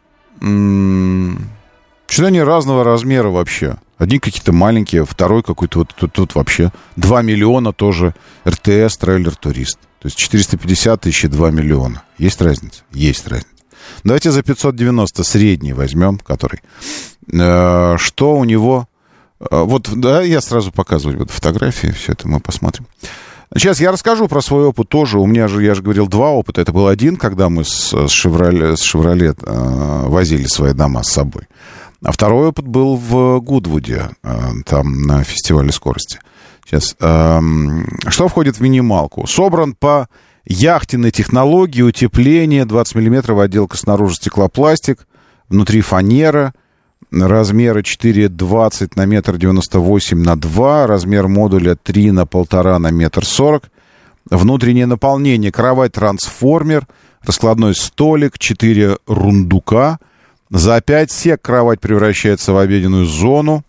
S2: Что-то они разного размера вообще. Одни какие-то маленькие, второй какой-то вот тут вообще 2 миллиона тоже РТС, трейлер, турист. То есть 450 тысяч и 2 миллиона. Есть разница? Есть разница. Давайте за 590 средний возьмем, который. Что у него... Вот, да, я сразу показываю вот фотографии, все это мы посмотрим. Сейчас я расскажу про свой опыт тоже. У меня же, я же говорил, 2 опыта. Это был один, когда мы с Chevrolet возили свои дома с собой. А второй опыт был в Гудвуде, там на фестивале скорости. Сейчас. Что входит в минималку? Собран по яхтенной технологии, утепление, 20 миллиметров, отделка снаружи стеклопластик, внутри фанера, размеры 4,20 на 1,98 на 2, размер модуля 3 на 1,5 на 1,40 м. Внутреннее наполнение: кровать-трансформер, раскладной столик, 4 рундука. За 5 сек кровать превращается в обеденную зону.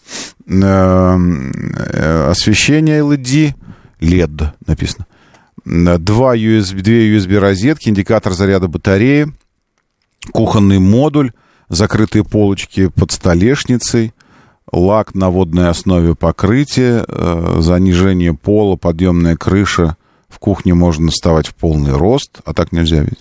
S2: Освещение LED написано. 2 USB розетки, индикатор заряда батареи, кухонный модуль, закрытые полочки под столешницей, лак на водной основе покрытия, занижение пола, подъемная крыша. В кухне можно вставать в полный рост, а так нельзя ведь.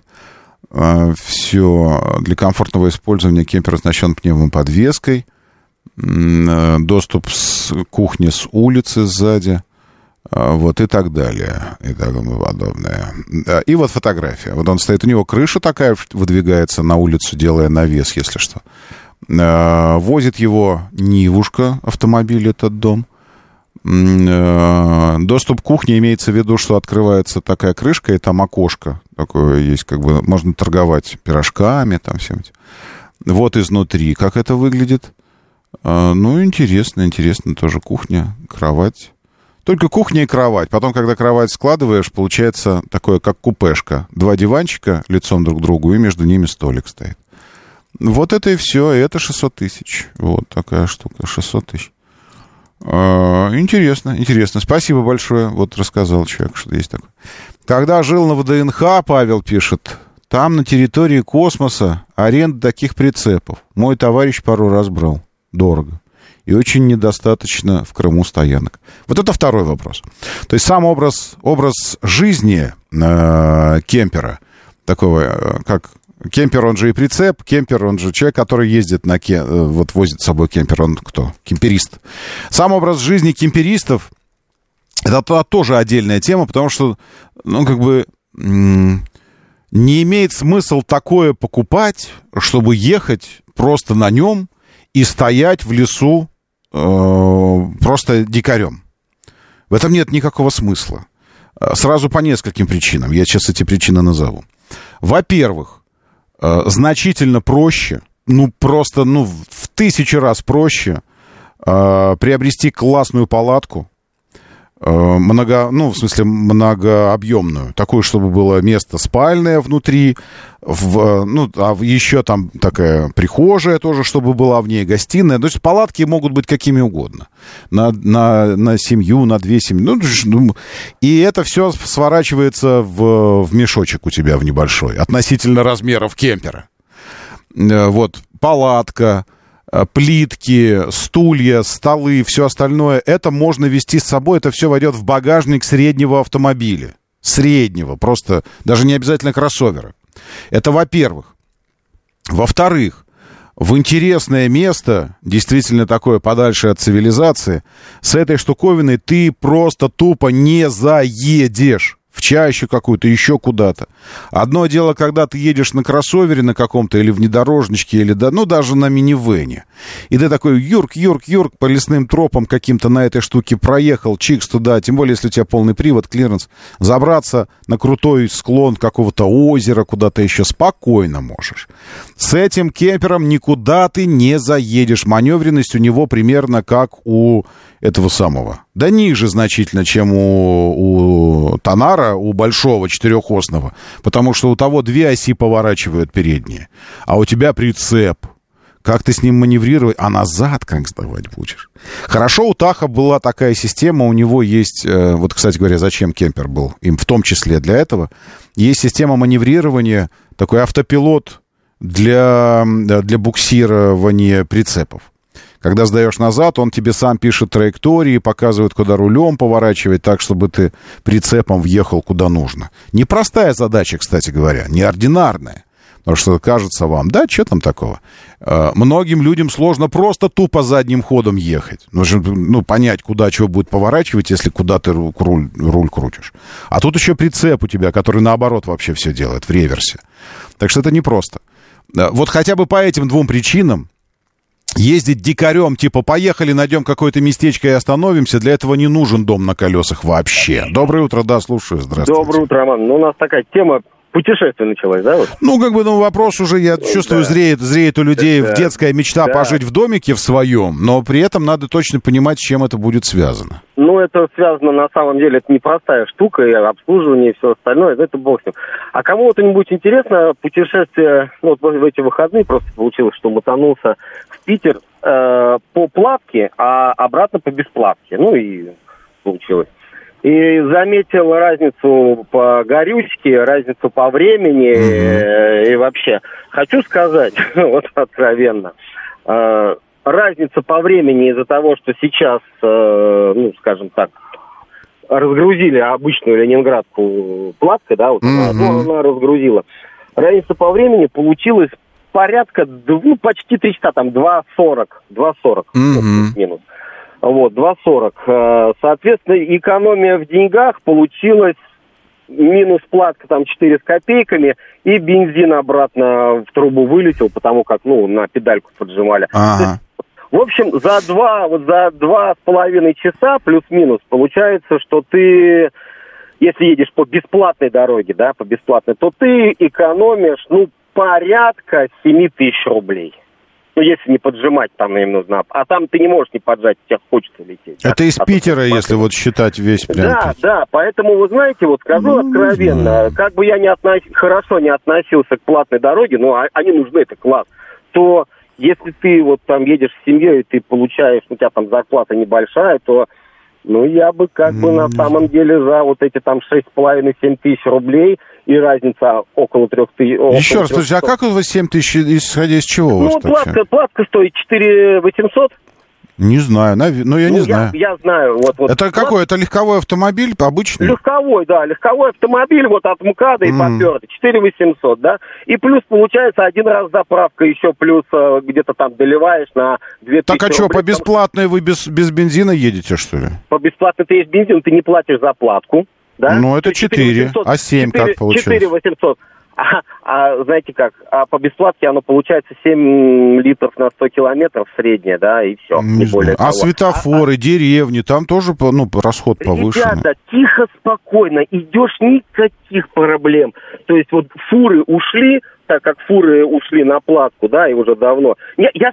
S2: Все для комфортного использования кемпер оснащен пневмоподвеской. Доступ с кухни с улицы сзади. Вот и так далее. И тому подобное. И вот фотография. Вот он стоит, у него крыша такая выдвигается на улицу, делая навес, если что. Возит его Нивушка, автомобиль, этот дом. Доступ к кухне имеется в виду, что открывается такая крышка, и там окошко такое есть, как бы можно торговать пирожками, там всем этим. Вот изнутри, как это выглядит. Ну, интересно тоже кухня, кровать. Только кухня и кровать. Потом, когда кровать складываешь, получается такое, как купешка. 2 диванчика лицом друг к другу, и между ними столик стоит. Вот это и все, и это 600 тысяч. Вот такая штука, 600 тысяч. Интересно. Спасибо большое. Вот рассказал человек, что есть такое. Когда жил на ВДНХ, Павел пишет, там на территории космоса аренда таких прицепов. Мой товарищ пару раз брал. Дорого. И очень недостаточно в Крыму стоянок. Вот это второй вопрос. То есть сам образ жизни кемпера, такого, как кемпер, он же и прицеп, кемпер, он же человек, который ездит вот возит с собой кемпер, он кто? Кемперист. Сам образ жизни кемперистов, это тоже отдельная тема, потому что, ну, как бы, не имеет смысл такое покупать, чтобы ехать просто на нем и стоять в лесу просто дикарем. В этом нет никакого смысла. Сразу по нескольким причинам. Я сейчас эти причины назову. Во-первых, значительно проще, просто в 1000 раз проще приобрести классную палатку, многообъемную, такую, чтобы было место спальное внутри, а еще там такая прихожая тоже, чтобы была в ней гостиная. То есть палатки могут быть какими угодно. На семью, на 2 семьи. И это все сворачивается в мешочек у тебя в небольшой, относительно размеров кемпера. Вот, палатка, плитки, стулья, столы, все остальное, это можно везти с собой, это все войдет в багажник среднего автомобиля. Среднего, просто даже не обязательно кроссовера. Это во-первых. Во-вторых, в интересное место, действительно такое подальше от цивилизации, с этой штуковиной ты просто тупо не заедешь. В чащу какую-то, еще куда-то. Одно дело, когда ты едешь на кроссовере на каком-то, или внедорожничке, или даже на минивэне. И ты такой юрк по лесным тропам каким-то на этой штуке проехал, чикс туда, тем более, если у тебя полный привод, клиренс, забраться на крутой склон какого-то озера, куда-то еще спокойно можешь. С этим кемпером никуда ты не заедешь. Маневренность у него примерно как у этого самого. Да ниже значительно, чем у Тонара, у большого четырехосного. Потому что у того 2 оси поворачивают передние. А у тебя прицеп. Как ты с ним маневрировать? А назад как сдавать будешь? Хорошо, у Таха была такая система. У него есть... Вот, кстати говоря, зачем кемпер был? Им в том числе для этого. Есть система маневрирования. Такой автопилот для буксирования прицепов. Когда сдаешь назад, он тебе сам пишет траектории, показывает, куда рулем поворачивать, так, чтобы ты прицепом въехал куда нужно. Непростая задача, кстати говоря, неординарная. Потому что кажется вам, да, что там такого? Многим людям сложно просто тупо задним ходом ехать. Понять, куда чего будет поворачивать, если куда ты руль крутишь. А тут еще прицеп у тебя, который наоборот вообще все делает, в реверсе. Так что это непросто. Вот хотя бы по этим 2 причинам ездить дикарем, типа поехали, найдем какое-то местечко и остановимся, для этого не нужен дом на колесах вообще. Доброе утро, да, слушаю, здравствуйте.
S5: Доброе утро, Роман. У нас такая тема путешествие началось, да? Вот?
S2: Ну, как бы, вопрос уже, я чувствую, зреет у людей детская мечта пожить в домике в своем, но при этом надо точно понимать, с чем это будет связано.
S5: Ну, это связано, на самом деле, это непростая штука, и обслуживание, и все остальное, это бог с ним. А кому-то-нибудь интересно путешествие, ну, вот в эти выходные просто получилось, что мотанулся в Питер по платке, а обратно по бесплатке. Ну, и получилось. И заметил разницу по горючке, разницу по времени, и вообще. Хочу сказать, вот откровенно, разница по времени из-за того, что сейчас, ну, скажем так, разгрузили обычную ленинградку платкой, да, вот она разгрузила. Разница по времени получилась порядка, почти 3 часа, там 2.40, минус. Вот, 2.40. Соответственно, экономия в деньгах получилась, минус платка там 4 с копейками, и бензин обратно в трубу вылетел, потому как, ну, на педальку поджимали.
S2: Ага.
S5: В общем, за 2,5 часа плюс-минус получается, что ты, если едешь по бесплатной дороге, да, по бесплатной, то ты экономишь, ну, порядка 7 тысяч рублей. Ну, если не поджимать, там им нужно. А там ты не можешь не поджать, тебе хочется лететь.
S2: Это
S5: да?
S2: из Питера, если вот считать весь прям.
S5: Да, поэтому, вы знаете, вот скажу откровенно, как бы я хорошо не относился к платной дороге, но они нужны, это класс, то если ты вот там едешь с семьей, и ты получаешь, у тебя там зарплата небольшая, то, ну, я бы как бы на самом деле за вот эти там 6,5-7 тысяч рублей и разница около 3 тысяч...
S2: Еще раз, слушайте, а как у вас 7 тысяч, исходя из чего у вас
S5: так? Платка стоит 4 800.
S2: Не знаю, но я не знаю.
S5: Я знаю. Вот,
S2: это какой? Это легковой автомобиль обычный?
S5: Легковой, да, легковой автомобиль вот от МКАДа и попёртый, 4 800, да. И плюс получается один раз заправка, еще плюс где-то там доливаешь на 2000
S2: Так а что,
S5: рублей,
S2: по бесплатной вы без бензина едете, что ли?
S5: По бесплатной ты есть бензин, ты не платишь за платку, да?
S2: Ну, это 4, а 7 как получается?
S5: 4 800. А знаете как, по бесплатке оно получается 7 литров на 100 километров среднее, да, и все, не более того.
S2: А светофоры, деревни, там тоже расход повышенный?
S5: Ребята, тихо, спокойно, идешь, никаких проблем. То есть вот фуры ушли, так как фуры ушли на платку, да, и уже давно. Я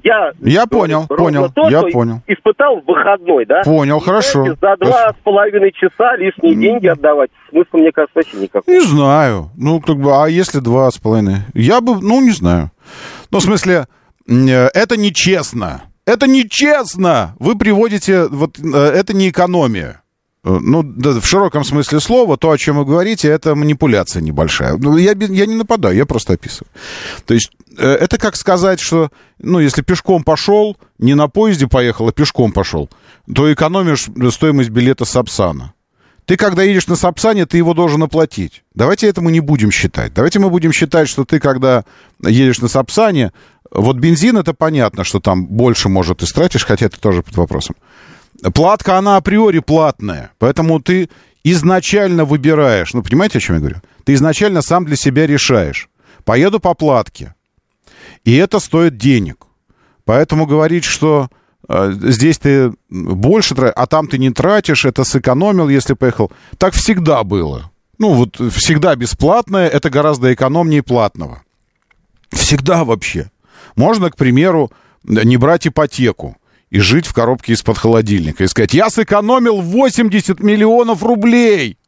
S5: понял. Испытал в выходной, да.
S2: Понял, хорошо.
S5: За 2,5 часа лишние деньги отдавать, смысла, мне кажется, вообще никакого.
S2: Не знаю. Ну, как бы, а если 2,5? Я бы, не знаю. Ну, в смысле, это нечестно. Это нечестно! Вы приводите, вот, это не экономия. Ну, в широком смысле слова, то, о чем вы говорите, это манипуляция небольшая. Я не нападаю, я просто описываю. То есть, это как сказать, что, если пешком пошел, не на поезде поехал, а пешком пошел, то экономишь стоимость билета Сапсана. Ты, когда едешь на Сапсане, ты его должен оплатить. Давайте это мы не будем считать. Давайте мы будем считать, что ты, когда едешь на Сапсане, вот бензин, это понятно, что там больше, может, истратишь, хотя это тоже под вопросом. Платка, она априори платная, поэтому ты изначально выбираешь, понимаете, о чем я говорю? Ты изначально сам для себя решаешь. Поеду по платке, и это стоит денег. Поэтому говорить, что здесь ты больше тратишь, а там ты не тратишь, это сэкономил, если поехал. Так всегда было. Всегда бесплатное, это гораздо экономнее платного. Всегда вообще. Можно, к примеру, не брать ипотеку и жить в коробке из-под холодильника. И сказать, я сэкономил 80 миллионов рублей.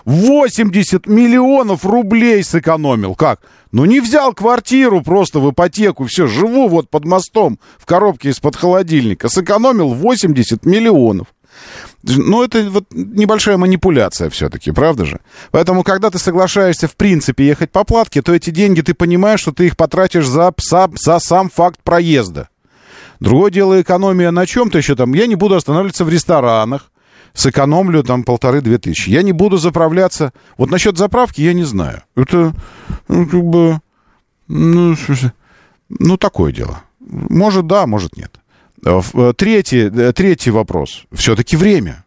S2: 80 миллионов рублей сэкономил. Как? Не взял квартиру просто в ипотеку. Все, живу вот под мостом в коробке из-под холодильника. Сэкономил 80 миллионов. Это вот небольшая манипуляция все-таки, правда же? Поэтому, когда ты соглашаешься, в принципе, ехать по платке, то эти деньги ты понимаешь, что ты их потратишь за сам факт проезда. Другое дело экономия на чем-то еще там. Я не буду останавливаться в ресторанах, сэкономлю там 1500-2000 тысячи. Я не буду заправляться. Вот насчет заправки я не знаю. Это, такое дело. Может, да, может, нет. Третий вопрос. Все-таки время.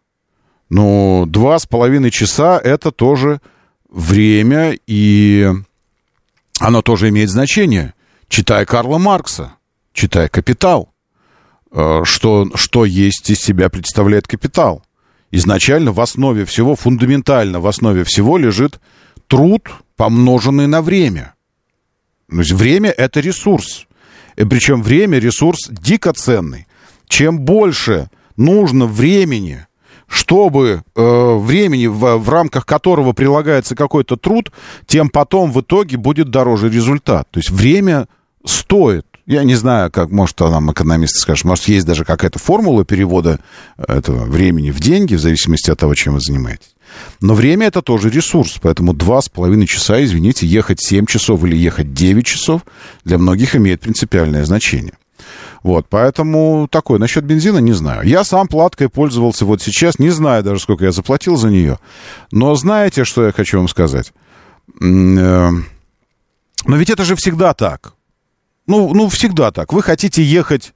S2: 2,5 часа это тоже время, и оно тоже имеет значение. Читай Карла Маркса, читай «Капитал». Что есть из себя представляет «Капитал». Изначально в основе всего, фундаментально в основе всего лежит труд, помноженный на время. То есть время — это ресурс. И причем время — ресурс дико ценный. Чем больше нужно времени, чтобы времени, в рамках которого прилагается какой-то труд, тем потом в итоге будет дороже результат. То есть время стоит. Я не знаю, как, может, нам экономисты скажут, может, есть даже какая-то формула перевода этого времени в деньги, в зависимости от того, чем вы занимаетесь. Но время — это тоже ресурс, поэтому 2,5 часа, извините, ехать 7 часов или ехать 9 часов для многих имеет принципиальное значение. Вот, поэтому такое. Насчет бензина не знаю. Я сам платкой пользовался вот сейчас, не знаю даже, сколько я заплатил за нее. Но знаете, что я хочу вам сказать? Но ведь это же всегда так. Ну, всегда так. Вы хотите ехать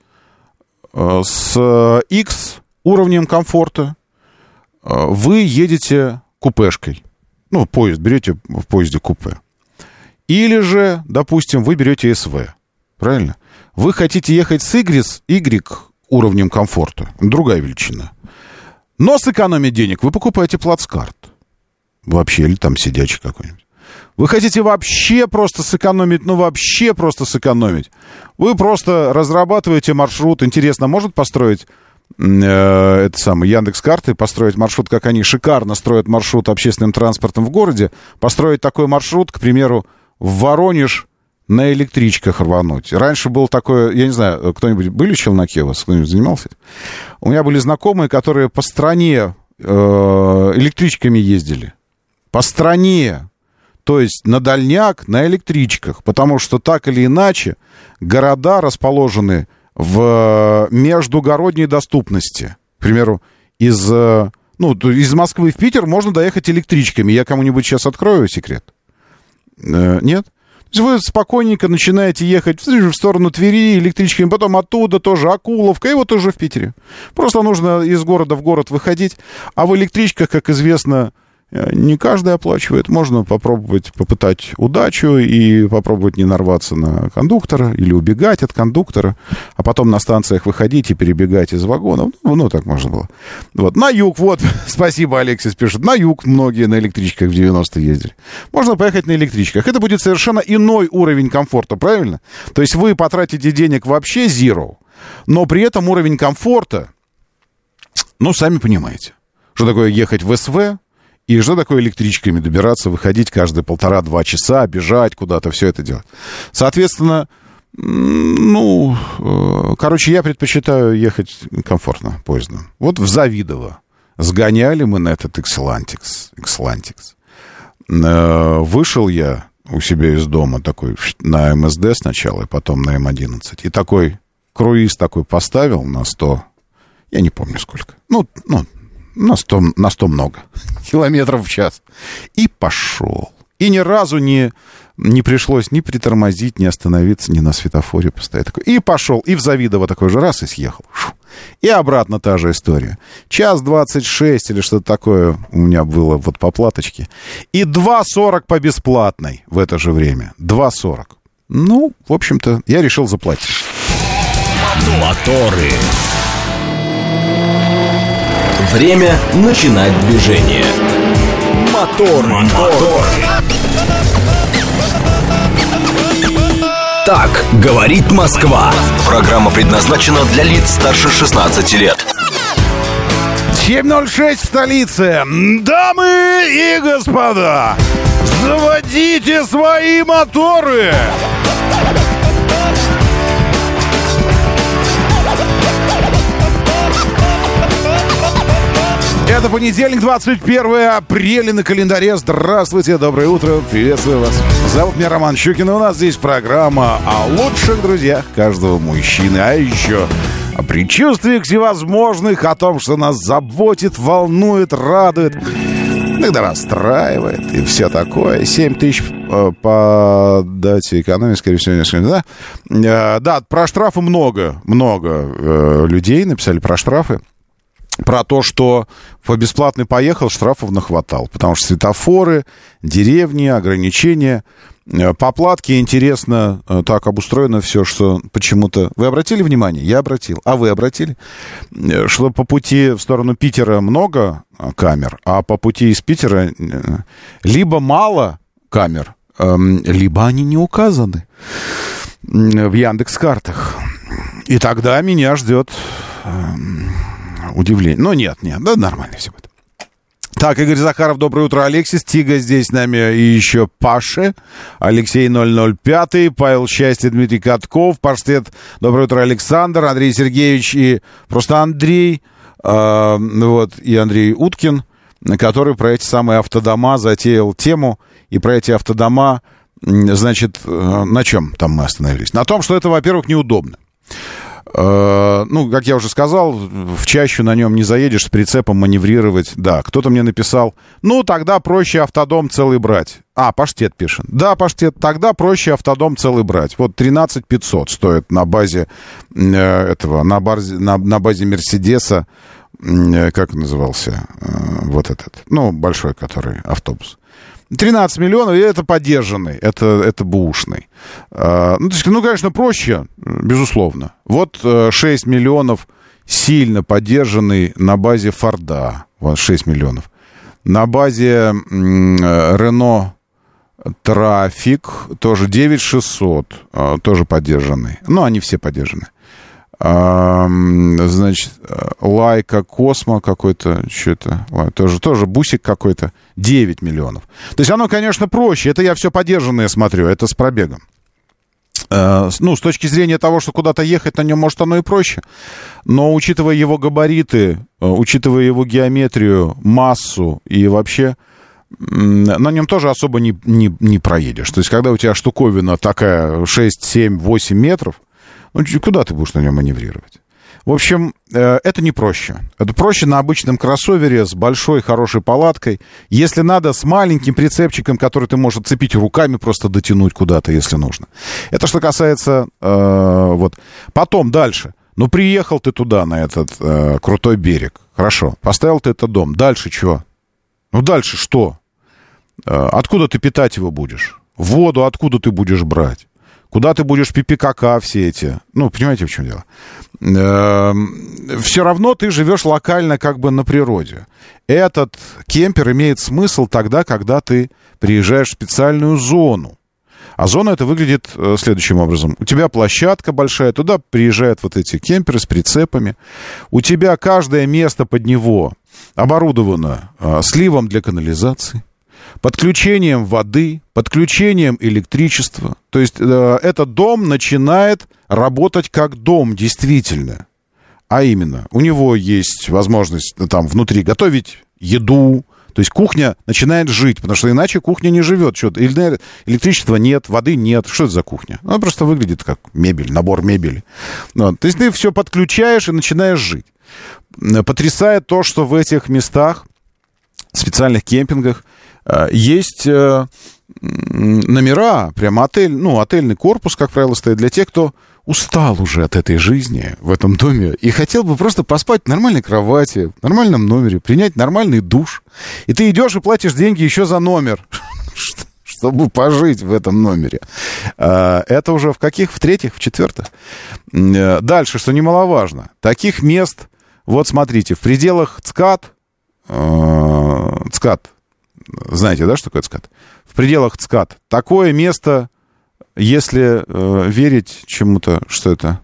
S2: с X уровнем комфорта, вы едете купешкой. Ну, поезд, берете в поезде купе. Или же, допустим, вы берете СВ. Правильно? Вы хотите ехать с Y уровнем комфорта. Другая величина. Но сэкономить денег вы покупаете плацкарт. Вообще, или там сидячий какой-нибудь. Вы хотите вообще просто сэкономить, ну вообще просто сэкономить. Вы просто разрабатываете маршрут. Интересно, может построить это самое Яндекс.Карты, построить маршрут, как они шикарно строят маршрут общественным транспортом в городе, построить такой маршрут, к примеру, в Воронеж на электричках рвануть. Раньше было такое, я не знаю, кто-нибудь были челноки у вас, кто-нибудь занимался? У меня были знакомые, которые по стране электричками ездили. По стране. То есть на дальняк, на электричках. Потому что так или иначе города расположены в междугородней доступности. К примеру, из Москвы в Питер можно доехать электричками. Я кому-нибудь сейчас открою секрет? Нет? То есть вы спокойненько начинаете ехать в сторону Твери электричками, потом оттуда тоже Акуловка, и вот уже в Питере. Просто нужно из города в город выходить. А в электричках, как известно, не каждый оплачивает. Можно попытать удачу и попробовать не нарваться на кондуктора или убегать от кондуктора, а потом на станциях выходить и перебегать из вагонов. Ну, так можно было. Вот. На юг, вот, спасибо, Алексис пишет, на юг многие на электричках в 90-е ездили. Можно поехать на электричках. Это будет совершенно иной уровень комфорта, правильно? То есть вы потратите денег вообще zero, но при этом уровень комфорта, ну, сами понимаете, что такое ехать в СВ, и что такое электричками добираться, выходить каждые 1,5-2 часа, бежать куда-то, все это делать. Соответственно, я предпочитаю ехать комфортно поездом. Вот в Завидово сгоняли мы на этот Xlantix. Вышел я у себя из дома такой на МСД сначала, и потом на М11. И такой круиз такой поставил на 100, я не помню сколько, на 100 много километров в час. И пошел. И ни разу не пришлось ни притормозить, ни остановиться, ни на светофоре постоять. И пошел. И в Завидово такой же раз и съехал. И обратно та же история. 1:26 или что-то такое у меня было вот по платочке. И 2:40 по бесплатной в это же время. 2:40. Ну, в общем-то, я решил заплатить.
S1: Моторы. Время начинать движение. Мотор. Так говорит Москва. Программа предназначена для лиц старше 16 лет.
S2: 7:06 в столице. Дамы и господа, заводите свои моторы. Это понедельник, 21 апреля на календаре. Здравствуйте, доброе утро, приветствую вас. Зовут меня Роман Щукин, и у нас здесь программа о лучших друзьях каждого мужчины, а еще о предчувствиях всевозможных, о том, что нас заботит, волнует, радует, иногда расстраивает и все такое. 7 тысяч по дате экономии, скорее всего, несколько, да? Да, про штрафы много людей написали про штрафы. Про то, что по бесплатный поехал, штрафов нахватал. Потому что светофоры, деревни, ограничения. По платке, интересно, так обустроено все, что почему-то... Вы обратили внимание? Я обратил. А вы обратили? Что по пути в сторону Питера много камер, а по пути из Питера либо мало, камер, либо они не указаны в Яндекс.Картах. И тогда меня ждет удивление. Но нет, да нормально все будет. Так, Игорь Захаров, доброе утро, Алексис. Тига здесь с нами и еще Паше. Алексей 005, Павел Счастье, Дмитрий Катков, Паштет, доброе утро, Александр, Андрей Сергеевич и просто Андрей, вот, и Андрей Уткин, который про эти самые автодома затеял тему. И про эти автодома, значит, на чем там мы остановились? На том, что это, во-первых, неудобно. Ну, как я уже сказал, в чащу на нем не заедешь, с прицепом маневрировать. Да, кто-то мне написал, ну, тогда проще автодом целый брать. Паштет пишет. Да, Паштет, тогда проще автодом целый брать. Вот 13 500 стоит на базе на базе Мерседеса, как назывался вот этот, ну, большой, который автобус. 13 миллионов, и это подержанный, это бэушный. Ну, конечно, проще, безусловно. Вот 6 миллионов сильно подержанный на базе Форда. Вот 6 миллионов. На базе Рено Трафик тоже 9600, тоже подержанный. Ну, они все подержаны. Значит, Лайка Космо какой-то, что-то, тоже бусик какой-то, 9 миллионов. То есть оно, конечно, проще. Это я все подержанное смотрю, это с пробегом. Ну, с точки зрения того, что куда-то ехать на нем, может, оно и проще. Но учитывая его габариты, учитывая его геометрию, массу и вообще, на нем тоже особо не проедешь. То есть когда у тебя штуковина такая 6, 7, 8 метров, ну, куда ты будешь на нем маневрировать? В общем, это не проще. Это проще на обычном кроссовере с большой, хорошей палаткой. Если надо, с маленьким прицепчиком, который ты можешь отцепить руками, просто дотянуть куда-то, если нужно. Это что касается... вот. Потом, дальше. Ну, приехал ты туда, на этот крутой берег. Хорошо. Поставил ты этот дом. Дальше что? Ну, дальше что? Откуда ты питать его будешь? Воду откуда ты будешь брать? Куда ты будешь пипи-кака все эти? Ну, понимаете, в чем дело? Все равно ты живешь локально как бы на природе. Этот кемпер имеет смысл тогда, когда ты приезжаешь в специальную зону. А зона это выглядит следующим образом. У тебя площадка большая, туда приезжают вот эти кемперы с прицепами. У тебя каждое место под него оборудовано сливом для канализации, подключением воды, подключением электричества. То есть этот дом начинает работать как дом, действительно. А именно, у него есть возможность там внутри готовить еду. То есть кухня начинает жить, потому что иначе кухня не живет. Что-то, электричества нет, воды нет. Что это за кухня? Она просто выглядит как мебель, набор мебели. Вот. То есть ты все подключаешь и начинаешь жить. Потрясает то, что в этих местах, специальных кемпингах, есть номера, прямо отель, ну, отельный корпус, как правило, стоит для тех, кто устал уже от этой жизни в этом доме и хотел бы просто поспать в нормальной кровати, в нормальном номере, принять нормальный душ. И ты идешь и платишь деньги еще за номер, чтобы пожить в этом номере. Это уже в каких? В третьих, в четвертых? Дальше, что немаловажно. Таких мест, вот смотрите, в пределах ЦКАД, знаете, да, что такое ЦКАД? В пределах ЦКАД. Такое место, если верить чему-то, что это?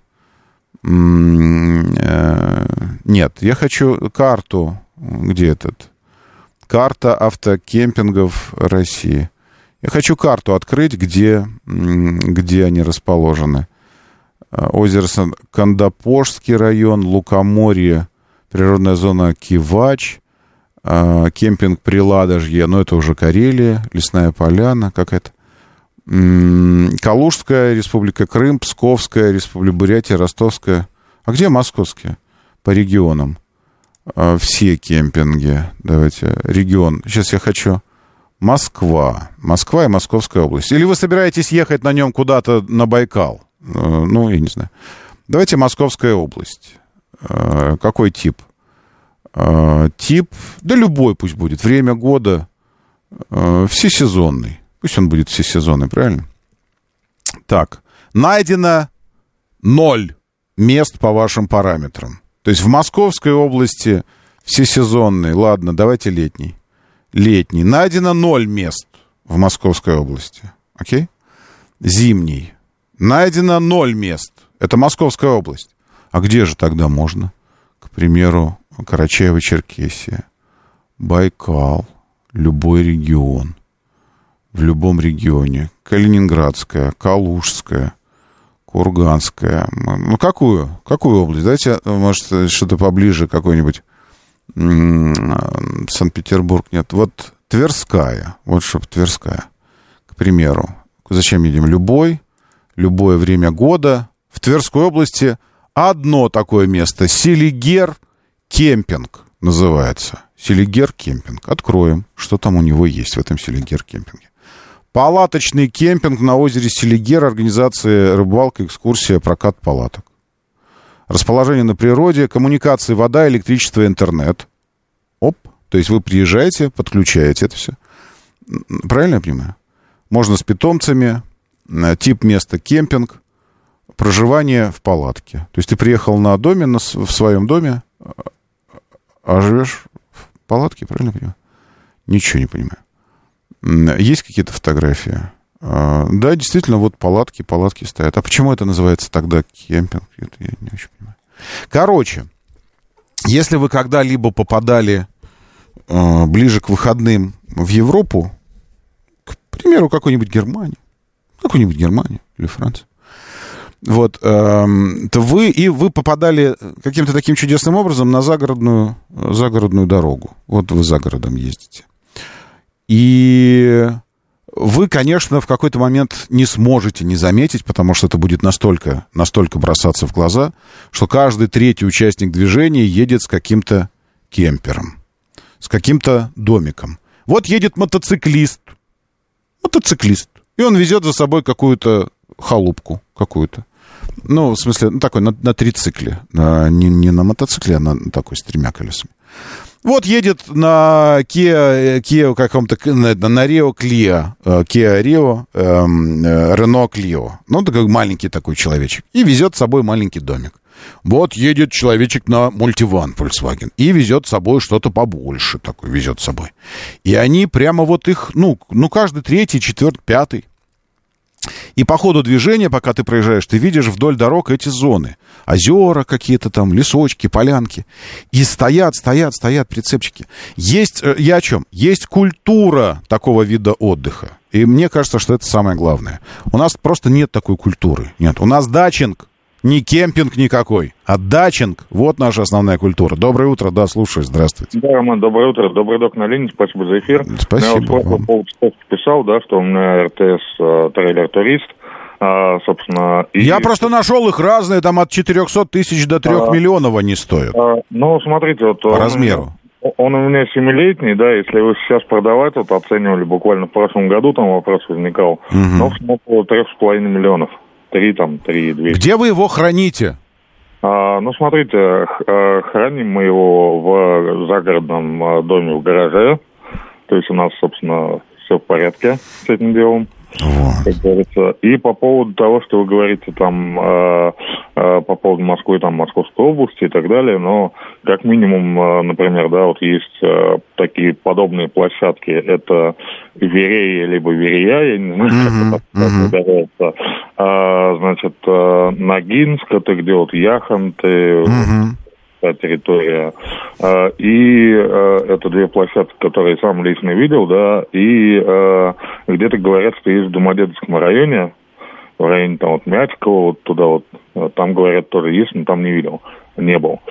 S2: Нет, я хочу карту. Где этот? Карта автокемпингов России. Я хочу карту открыть, где они расположены. Озеро Кандапожский район, Лукоморье, природная зона Кивач, кемпинг Приладожье, но это уже Карелия, Лесная Поляна какая-то. Калужская, Республика Крым, Псковская, Республика Бурятия, Ростовская. А где московские? По регионам. Все кемпинги. Давайте, регион. Сейчас я хочу... Москва и Московская область. Или вы собираетесь ехать на нем куда-то на Байкал? Ну, я не знаю. Давайте Московская область. Какой тип? Тип, да любой пусть будет. Время года всесезонный. Пусть он будет всесезонный, правильно? Так, найдено 0 мест по вашим параметрам. То есть в Московской области всесезонный. Ладно, давайте летний. Найдено 0 мест в Московской области. Окей? Зимний. Найдено 0 мест. Это Московская область. А где же тогда можно? К примеру, Карачаево-Черкесия, Байкал, любой регион. В любом регионе. Калининградская, Калужская, Курганская. Ну, какую область? Давайте, может, что-то поближе, какой-нибудь Санкт-Петербург. Нет, вот Тверская. Вот чтобы Тверская, к примеру. Зачем едем? Любое время года. В Тверской области одно такое место. Селигер кемпинг называется. Селигер кемпинг. Откроем, что там у него есть в этом Селигер кемпинге. Палаточный кемпинг на озере Селигер, организация рыбалка, экскурсия, прокат палаток. Расположение на природе, коммуникации, вода, электричество, интернет. Оп, то есть вы приезжаете, подключаете это все. Правильно я понимаю? Можно с питомцами, тип места кемпинг, проживание в палатке. То есть ты приехал на доме, в своем доме, а живешь в палатке, правильно я понимаю? Ничего не понимаю. Есть какие-то фотографии? Да, действительно, вот палатки стоят. А почему это называется тогда кемпинг? Это я не очень понимаю. Короче, если вы когда-либо попадали ближе к выходным в Европу, к примеру, какой-нибудь Германии или Францию, вот, то вы попадали каким-то таким чудесным образом на загородную дорогу. Вот вы за городом ездите. И вы, конечно, в какой-то момент не сможете не заметить, потому что это будет настолько бросаться в глаза, что каждый третий участник движения едет с каким-то кемпером, с каким-то домиком. Вот едет мотоциклист, и он везет за собой какую-то халупку, какую-то. Ну, в смысле, такой на трицикле, не на мотоцикле, а на такой с 3 колесами. Вот едет на Kia каком-то, на Rio Clio, Kia Rio, Renault Clio. Ну, такой маленький такой человечек. И везет с собой маленький домик. Вот едет человечек на мультиван Volkswagen и везет с собой что-то побольше такое, везет с собой. И они прямо вот их, каждый третий, четвертый, пятый. И по ходу движения, пока ты проезжаешь, ты видишь вдоль дорог эти зоны. Озера какие-то там, лесочки, полянки. И стоят прицепчики. Есть, я о чем? Есть культура такого вида отдыха. И мне кажется, что это самое главное. У нас просто нет такой культуры. Нет, у нас дачинг. Не кемпинг никакой, а дачинг. Вот наша основная культура. Доброе утро, да, слушаю, здравствуйте.
S6: Да, Роман, доброе утро. Добрый док на линии, спасибо за эфир.
S2: Спасибо.
S6: Я вот полчаса писал, да, что у меня РТС трейлер-турист, собственно...
S2: Я просто нашел их разные, там от 400 тысяч до 3 миллионов они стоят.
S6: Смотрите, вот...
S2: По размеру.
S6: Он у меня 7-летний, да, если его сейчас продавать, вот оценивали буквально в прошлом году, там вопрос возникал, но около 3,5 миллионов. 3,2.
S2: Где вы его храните?
S6: Смотрите, храним мы его в загородном доме в гараже. То есть у нас, собственно, все в порядке с этим делом. Вот. Как говорится. И по поводу того, что вы говорите там по поводу Москвы, там, Московской области и так далее, но как минимум, например, да, вот есть такие подобные площадки, это Верея либо Верея, я не знаю, как это называется, значит, Ногинск, это где вот Яхонты, территория. И это 2 площадки, которые сам лично видел, да, и где-то говорят, что есть в Домодедовском районе, в районе там вот Мячкова, вот туда вот, там говорят тоже есть, но там не видел, не был.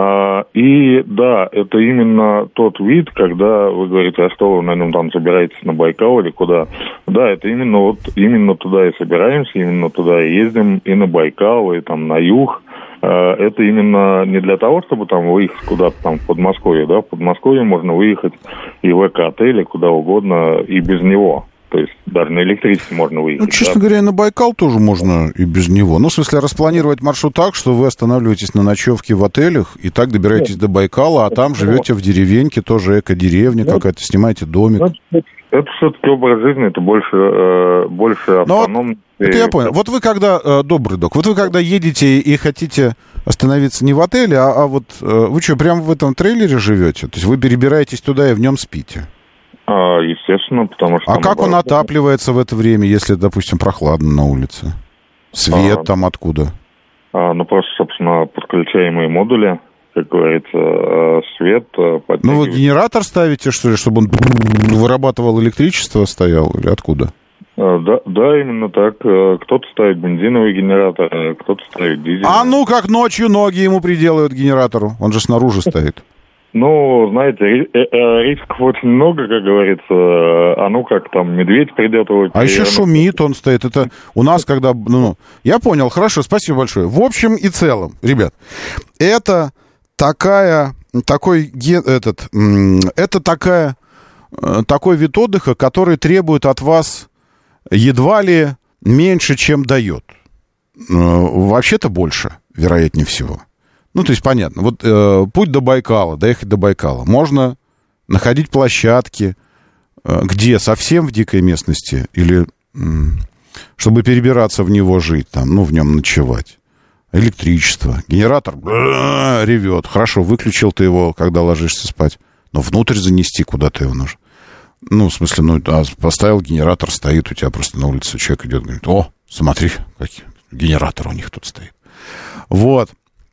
S6: И да, это именно тот вид, когда вы говорите, а что вы на нем там собираетесь, на Байкал или куда? Да, это именно туда и собираемся, именно туда и ездим, и на Байкал, и там на юг. Это именно не для того, чтобы там выехать куда-то там в Подмосковье, да, в Подмосковье можно выехать и в эко-отеле, куда угодно, и без него. То есть даже на электричестве можно выехать.
S2: Ну, честно говоря, на Байкал тоже можно и без него. Ну, в смысле, распланировать маршрут так, что вы останавливаетесь на ночевке в отелях и так добираетесь до Байкала, а там живете в деревеньке, тоже эко-деревня какая-то, снимаете домик.
S6: Это все-таки образ жизни, это больше автономный.
S2: Это я понял. Вот вы когда, добрый док, вот вы когда едете и хотите остановиться не в отеле, а вот вы что, прямо в этом трейлере живете? То есть вы перебираетесь туда и в нем спите?
S6: Естественно, потому что...
S2: А как он отапливается в это время, если, допустим, прохладно на улице? Свет там откуда?
S6: Просто, собственно, подключаемые модули, как говорится, свет...
S2: Ну, вы генератор ставите, что ли, чтобы он вырабатывал электричество, стоял, или откуда?
S6: Да, именно так. Кто-то ставит бензиновый генератор, кто-то ставит дизельный.
S2: А ну, как ночью ноги ему приделают генератору, он же снаружи стоит.
S6: Ну, знаете, рисков очень много, как говорится. А ну как там, медведь придет его...
S2: А еще шумит он стоит. Это у нас, когда... я понял, хорошо, спасибо большое. В общем и целом, ребят, это такой вид отдыха, который требует от вас едва ли меньше, чем дает. Вообще-то больше, вероятнее всего. Ну, то есть, понятно. Вот путь до Байкала, доехать до Байкала. Можно находить площадки, где совсем в дикой местности, или чтобы перебираться в него жить, там, ну, в нем ночевать. Электричество. Генератор ревет. Хорошо, выключил ты его, когда ложишься спать. Но внутрь занести куда-то его нужно. Ну, в смысле, поставил генератор, стоит у тебя просто на улице. Человек идет, говорит, о, смотри, какой генератор у них тут стоит. Вот.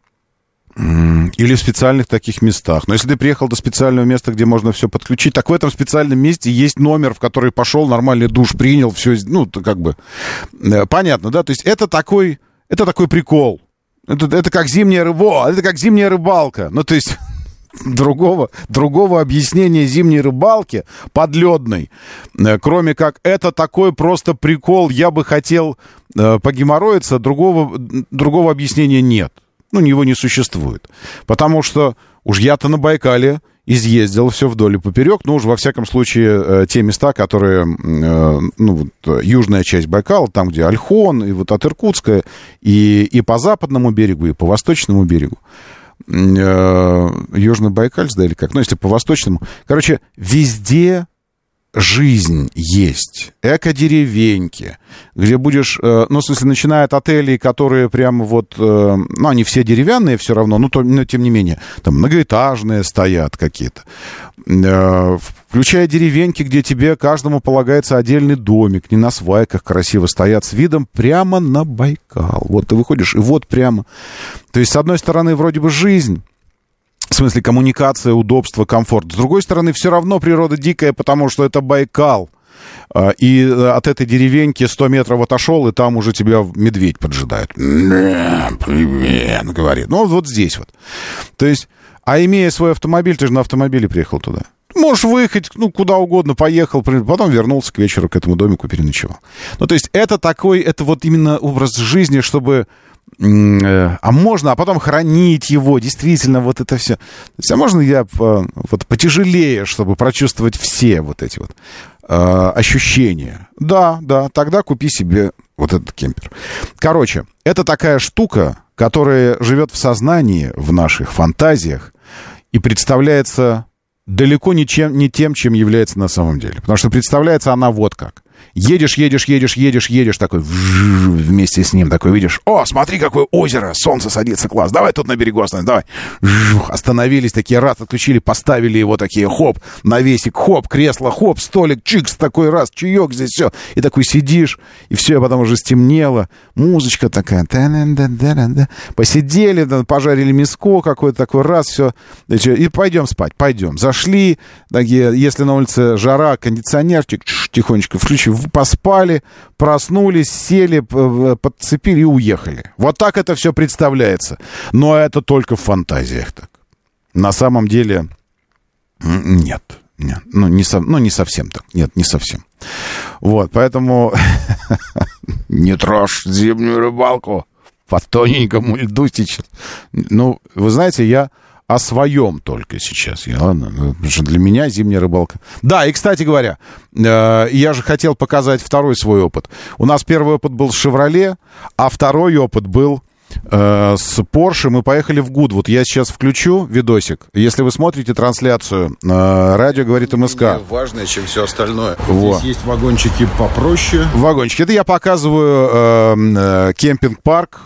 S2: Или в специальных таких местах. Но если ты приехал до специального места, где можно все подключить, так в этом специальном месте есть номер, в который пошел, нормальный душ принял, все, ну, как бы, понятно, да? То есть это такой прикол. Это как зимняя рыбалка. Ну, то есть другого объяснения зимней рыбалки подледной, кроме как это такой просто прикол, я бы хотел погеморроиться, другого объяснения нет. Ну, его не существует. Потому что уж я-то на Байкале изъездил все вдоль и поперек, ну, уж во всяком случае те места, которые, южная часть Байкала, там, где Ольхон, и вот от Иркутска, и по западному берегу, и по восточному берегу. Южно-Байкальск, да, или как? Ну, если по восточному. Короче, везде жизнь есть. Эко-деревеньки, где будешь... в смысле, начиная от отелей, которые прямо вот... они все деревянные все равно, но тем не менее, там многоэтажные стоят какие-то. Включая деревеньки, где тебе каждому полагается отдельный домик, не на свайках красиво стоят, с видом прямо на Байкал. Вот ты выходишь, и вот прямо... То есть, с одной стороны, вроде бы жизнь... В смысле, коммуникация, удобство, комфорт. С другой стороны, все равно природа дикая, потому что это Байкал. И от этой деревеньки 100 метров отошел, и там уже тебя медведь поджидает. Привет, говорит. Ну, вот здесь вот. То есть, имея свой автомобиль, ты же на автомобиле приехал туда. Можешь выехать, куда угодно, поехал, потом вернулся к вечеру к этому домику, переночевал. Ну, то есть, это вот именно образ жизни, чтобы... А потом хранить его, действительно, вот это все. То есть, можно я потяжелее, чтобы прочувствовать все вот эти вот ощущения? Да, тогда купи себе вот этот кемпер. Короче, это такая штука, которая живет в сознании, в наших фантазиях и представляется далеко не тем, чем является на самом деле. Потому что представляется она вот как. Едешь, такой, вместе с ним такой, видишь, о, смотри, какое озеро, солнце садится, класс, давай тут на берегу остановимся, давай. Остановились такие, раз, отключили, поставили его такие, хоп, навесик, хоп, кресло, хоп, столик, чикс, такой раз, чаек здесь, все. И такой сидишь, и все, потом уже стемнело, музычка такая, посидели, пожарили мяско какое-то, такой раз, все, и пойдем спать, пойдем. Зашли, такие, если на улице жара, кондиционерчик, тихонечко включив, поспали, проснулись, сели, подцепили и уехали. Вот так это все представляется. Но это только в фантазиях так. На самом деле нет. Не совсем так. Нет, не совсем. Вот, поэтому не трожь зимнюю рыбалку по тоненькому льду сейчас. Ну, вы знаете, я о своем только сейчас. Потому что для меня зимняя рыбалка. Да, и, кстати говоря, я же хотел показать второй свой опыт. У нас первый опыт был с «Шевроле», а второй опыт был с Porsche. Мы поехали в Гудвуд. Я сейчас включу видосик. Если вы смотрите трансляцию, радио говорит МСК.
S7: Важнее, чем все остальное.
S2: Вот.
S7: Здесь есть вагончики попроще.
S2: Вагончики. Это я показываю кемпинг-парк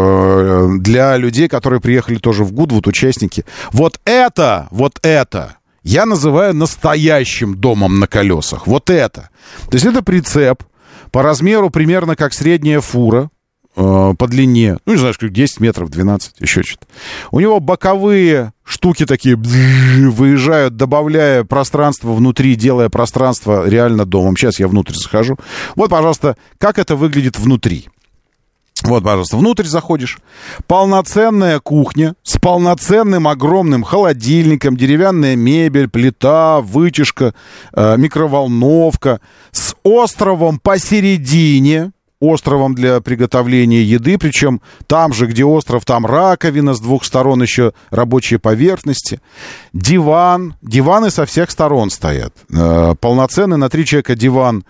S2: для людей, которые приехали тоже в Гудвуд, участники. Вот это я называю настоящим домом на колесах. Вот это. То есть это прицеп по размеру примерно как средняя фура, по длине, ну, не знаю, 10 метров, 12, еще что-то. У него боковые штуки такие выезжают, добавляя пространство внутри, делая пространство реально домом. Сейчас я внутрь захожу. Вот, пожалуйста, как это выглядит внутри. Вот, пожалуйста, внутрь заходишь. Полноценная кухня с полноценным огромным холодильником, деревянная мебель, плита, вытяжка, микроволновка с островом посередине. Островом для приготовления еды, причем там же, где остров, там раковина, с двух сторон еще рабочие поверхности. Диваны со всех сторон стоят. Полноценный на 3 человека диван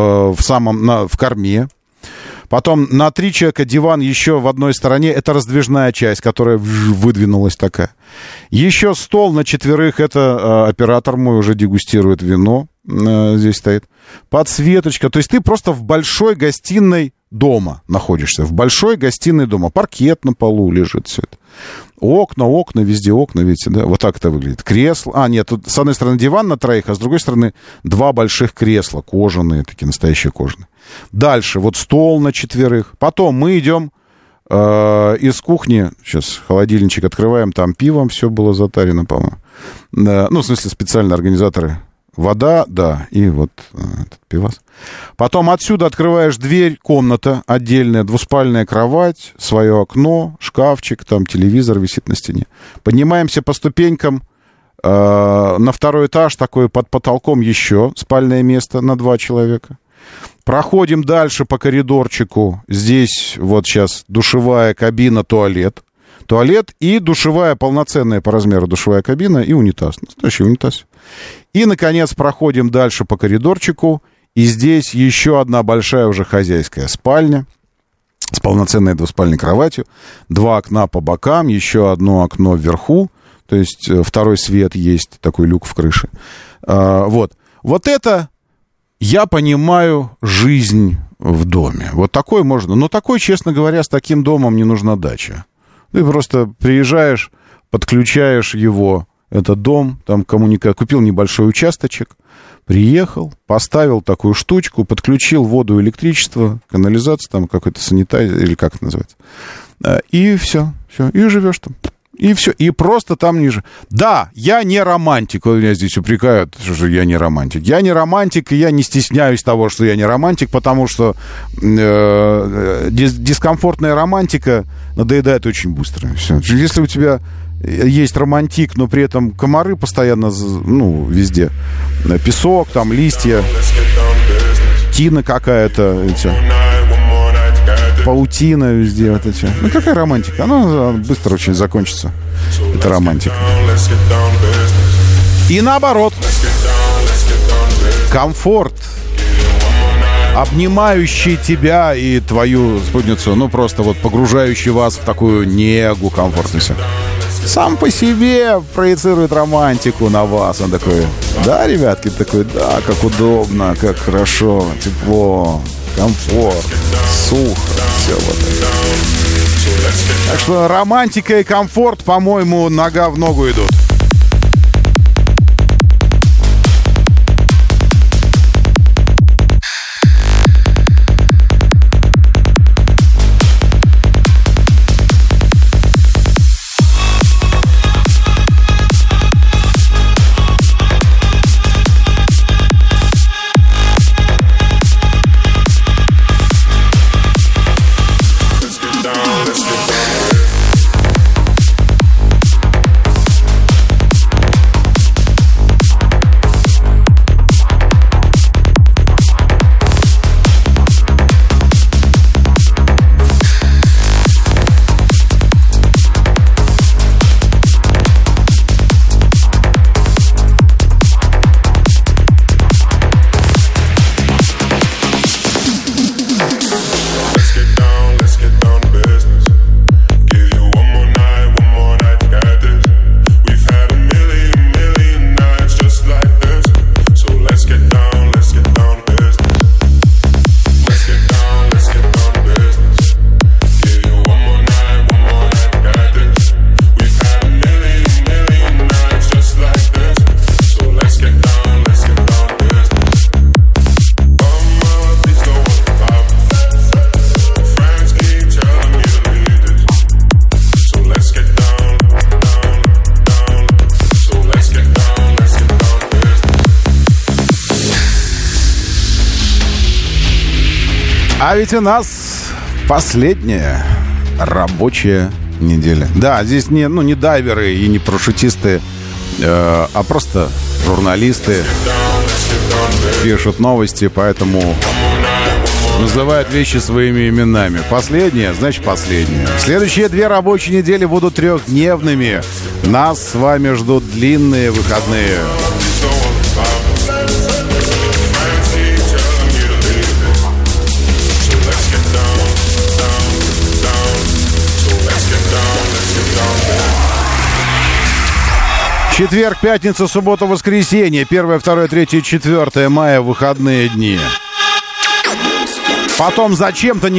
S2: в корме. Потом на 3 человека диван еще в одной стороне. Это раздвижная часть, которая выдвинулась такая. Еще стол на 4. Это оператор мой уже дегустирует вино. Здесь стоит. Подсветочка. То есть ты просто в большой гостиной дома находишься. В большой гостиной дома. Паркет на полу лежит, все это. Окна, везде окна, видите, да? Вот так это выглядит. Кресло. Нет, тут с одной стороны диван на 3, а с другой стороны 2 больших кресла. Кожаные, такие настоящие кожаные. Дальше вот стол на 4. Потом мы идем из кухни. Сейчас холодильничек открываем. Там пивом все было затарено, по-моему. Ну, в смысле, специально организаторы. Вода, да, и вот этот пивас. Потом отсюда открываешь дверь, комната отдельная, двуспальная кровать, свое окно, шкафчик, там телевизор висит на стене. Поднимаемся по ступенькам на 2-й этаж, такой под потолком еще спальное место на 2 человека. Проходим дальше по коридорчику. Здесь вот сейчас душевая кабина, туалет. Туалет и душевая, полноценная по размеру душевая кабина и унитаз. Настоящий унитаз. И, наконец, проходим дальше по коридорчику. И здесь еще одна большая уже хозяйская спальня с полноценной двуспальной кроватью. 2 окна по бокам, еще одно окно вверху. То есть 2-й свет есть, такой люк в крыше. Вот это, я понимаю, жизнь в доме. Вот такой можно. Но такой, честно говоря, с таким домом не нужна дача. Ты просто приезжаешь, подключаешь его, этот дом, там купил небольшой участочек, приехал, поставил такую штучку, подключил воду, электричество, канализацию, там какой-то санитайзер, или как это называется. И все, и живешь там. И все, и просто там ниже. Да, я не романтик, меня здесь упрекают, что я не романтик. Я не романтик, и я не стесняюсь того, что я не романтик, потому что дискомфортная романтика надоедает очень быстро. Все. Если у тебя есть романтик, но при этом комары постоянно, везде. Песок, там листья, тина какая-то, паутина везде, вот это. Ну, какая романтика? Она быстро очень закончится. Это романтика. И наоборот. Комфорт, обнимающий тебя и твою спутницу, просто вот погружающий вас в такую негу комфортность. Сам по себе проецирует романтику на вас. Он такой, да, ребятки, такой, да, как удобно, как хорошо, тепло, комфорт, сухо, все вот это. Так что романтика и комфорт, по-моему, нога в ногу идут. А ведь у нас последняя рабочая неделя. Да, здесь не дайверы и не парашютисты, а просто журналисты пишут новости, поэтому называют вещи своими именами. Последняя, значит последняя. Следующие 2 рабочие недели будут 3-дневными. Нас с вами ждут длинные выходные. Четверг, пятница, суббота, воскресенье. 1, 2, 3, 4 мая выходные дни. Потом зачем-то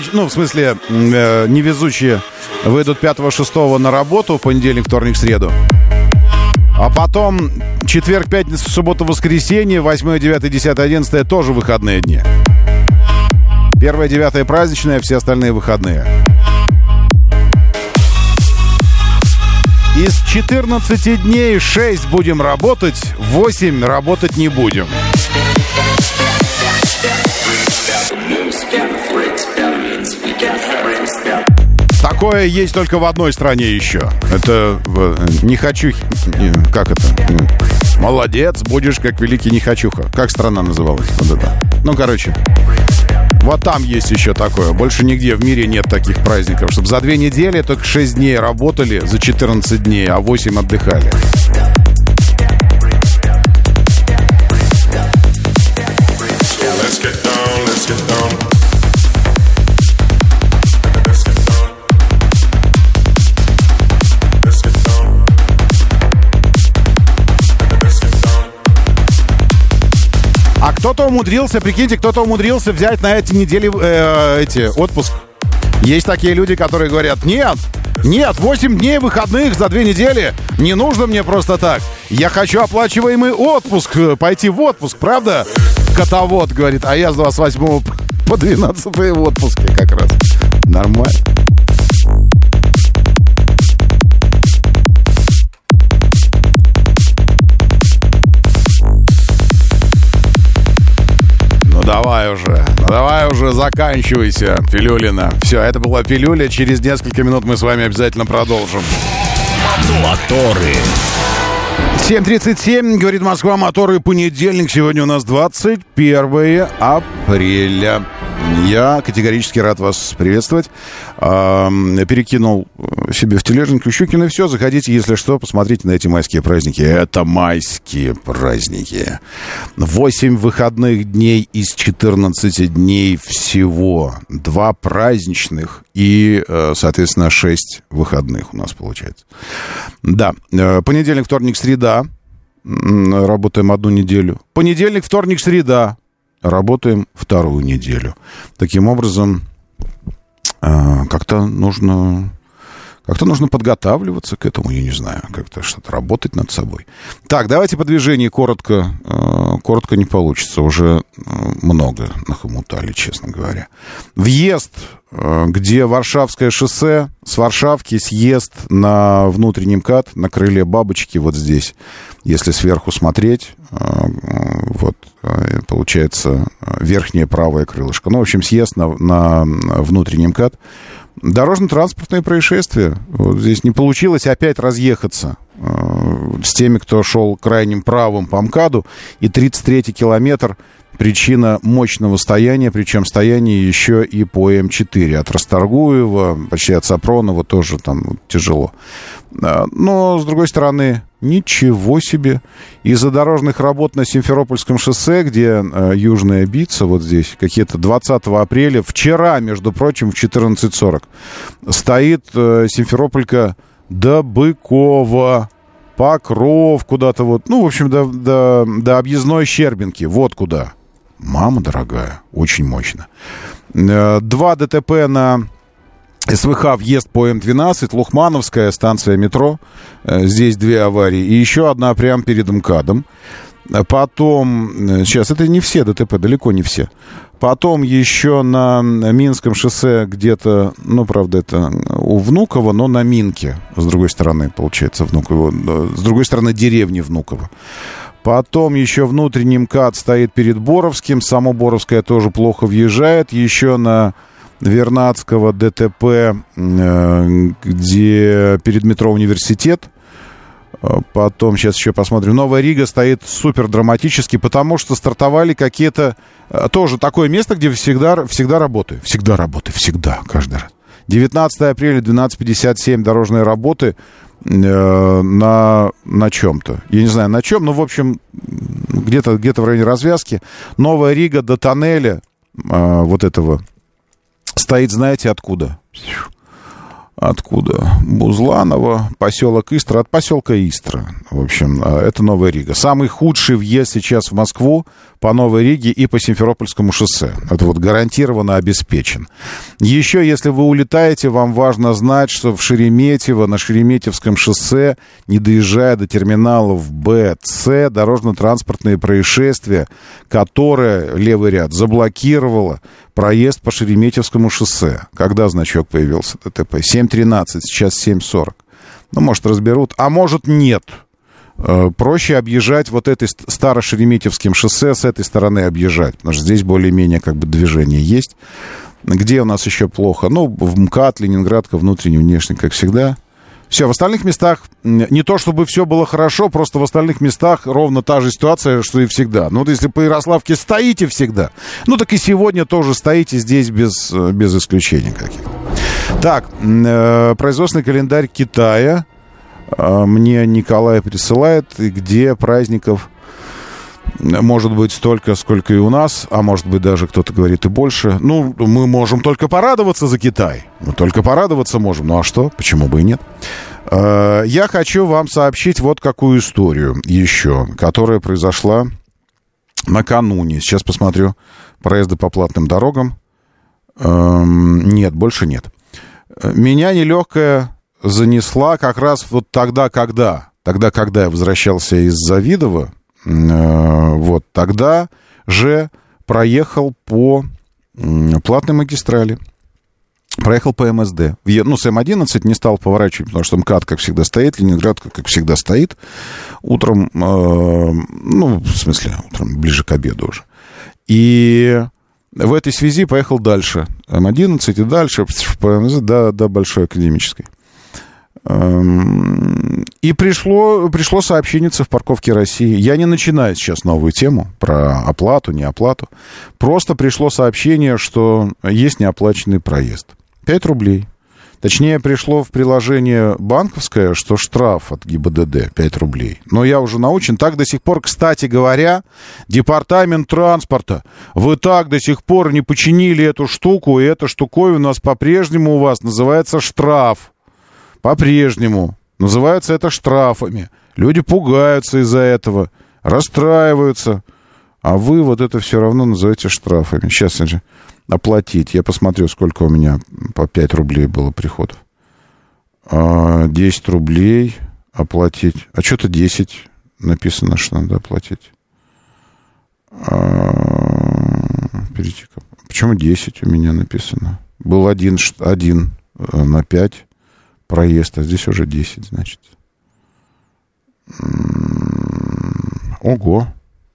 S2: невезучие выйдут 5-6 на работу, понедельник, вторник, среду. А потом четверг, пятница, суббота, воскресенье, 8, 9, 10, 11 тоже выходные дни. 1, 9 праздничные, все остальные выходные. Из 14 дней 6 будем работать, 8 работать не будем. Такое есть только в одной стране еще. Это Нехочухи. Как это? Молодец, будешь как великий Нехочуха. Как страна называлась? Вот это. Вот там есть еще такое. Больше нигде в мире нет таких праздников, чтобы за 2 недели только 6 дней работали, за 14 дней, а 8 отдыхали. А кто-то умудрился, прикиньте, взять на эти недели отпуск. Есть такие люди, которые говорят: нет, 8 дней выходных за 2 недели не нужно мне просто так. Я хочу оплачиваемый отпуск, пойти в отпуск, правда? Котовод говорит, а я с 28 по 12 в отпуске как раз. Нормально. Давай уже, заканчивайся, Пилюлина. Все, это была Пилюля. Через несколько минут мы с вами обязательно продолжим.
S1: Моторы.
S2: 7:37, говорит Москва, моторы, понедельник. Сегодня у нас 21 апреля. Я категорически рад вас приветствовать. Перекинул себе в тележеньку Щукина. Все, заходите, если что, посмотрите на эти майские праздники. Это майские праздники. 8 выходных дней из 14 дней всего. 2 праздничных и, соответственно, 6 выходных у нас получается. Да, понедельник, вторник, среда. Работаем 1 неделю. Понедельник, вторник, среда. Работаем 2 неделю. Таким образом, как-то нужно подготавливаться к этому, я не знаю, как-то что-то работать над собой. Так, давайте по движению коротко не получится, уже много нахомутали, честно говоря. Въезд, где Варшавское шоссе, с Варшавки съезд на внутренний МКАД, на крыле Бабочки, вот здесь, если сверху смотреть, вот, получается, верхнее правое крылышко. В общем, съезд на внутренний МКАД. Дорожно-транспортные происшествия. Вот здесь не получилось опять разъехаться с теми, кто шел крайним правым по МКАДу. И 33-й километр причина мощного стояния, причем стояние еще и по М4. От Расторгуева, почти от Сапронова тоже там тяжело. Но, с другой стороны, ничего себе. Из-за дорожных работ на Симферопольском шоссе, где Южная Бица, вот здесь, какие-то 20 апреля, вчера, между прочим, в 14:40, стоит Симферополька до Быкова, Покров куда-то вот, в общем, до объездной Щербинки, вот куда. Мама дорогая, очень мощно. 2 ДТП на СВХ, въезд по М12, Лухмановская, станция метро. Здесь 2 аварии. И еще одна прямо перед МКАДом. Потом, сейчас, это не все ДТП, далеко не все. Потом еще на Минском шоссе где-то, правда, это у Внуково, но на Минке. С другой стороны, получается, Внуково. С другой стороны, деревни Внуково. Потом еще внутренний МКАД стоит перед Боровским. Само Боровское тоже плохо въезжает. Еще на Вернадского ДТП, где перед метро Университет. Потом, сейчас еще посмотрим. Новая Рига стоит супер драматически, потому что стартовали какие-то... Тоже такое место, где всегда работаю. Всегда работаю, всегда, каждый раз. 19 апреля, 12:57, дорожные работы на чем-то. Я не знаю, на чем, но, в общем, где-то в районе развязки. Новая Рига до тоннеля вот этого стоит, знаете, откуда? Откуда? Бузланово, поселок Истра, от поселка Истра. В общем, это Новая Рига. Самый худший въезд сейчас в Москву по Новой Риге и по Симферопольскому шоссе. Это вот гарантированно обеспечен. Еще, если вы улетаете, вам важно знать, что в Шереметьево, на Шереметьевском шоссе, не доезжая до терминалов Б, С, дорожно-транспортные происшествия, которые левый ряд заблокировало проезд по Шереметьевскому шоссе. Когда значок появился ДТП? 7:13, сейчас 7:40. Ну, может, разберут, а может, нет. Проще объезжать вот этой Старо-Шереметьевским шоссе, с этой стороны объезжать, потому что здесь более-менее как бы движение есть. Где у нас еще плохо? Ну, в МКАД, Ленинградка, внутренний, внешний, как всегда. Все, в остальных местах не то, чтобы все было хорошо, просто в остальных местах ровно та же ситуация, что и всегда. Ну, вот если по Ярославке стоите всегда, ну, так и сегодня тоже стоите здесь без исключений каких-то. Так, производственный календарь Китая мне Николай присылает, где праздников может быть столько, сколько и у нас, а может быть даже кто-то говорит и больше. Ну, мы можем только порадоваться за Китай. Мы только порадоваться можем. Ну а что? Почему бы и нет? Я хочу вам сообщить вот какую историю еще, которая произошла накануне. Сейчас посмотрю проезды по платным дорогам. Нет, больше нет. Меня нелегкая занесла как раз вот тогда, когда я возвращался из Завидова, вот тогда же проехал по платной магистрали, проехал по МСД. Ну, с М11 не стал поворачивать, потому что МКАД, как всегда, стоит, Ленинградка, как всегда, стоит. Утром, ну, в смысле, утром ближе к обеду уже. И в этой связи поехал дальше. М11 и дальше по МСД до Большой Академической. И пришло сообщение в парковке России. Я не начинаю сейчас новую тему про оплату, не оплату. Просто пришло сообщение, что есть неоплаченный проезд. 5 рублей. Точнее, пришло в приложение банковское, что штраф от ГИБДД 5 рублей. Но я уже научен. Так до сих пор, кстати говоря, департамент транспорта, вы так до сих пор не починили эту штуку, и эта штуковина у нас по-прежнему у вас называется штраф. По-прежнему. Называется это штрафами. Люди пугаются из-за этого, расстраиваются. А вы вот это все равно называете штрафами. Сейчас же оплатить. Я посмотрю, сколько у меня по 5 рублей было приходов. 10 рублей оплатить. А что-то 10 написано, что надо оплатить. Почему 10 у меня написано? Был один на 5. Проезд, а здесь уже 10, значит. Ого.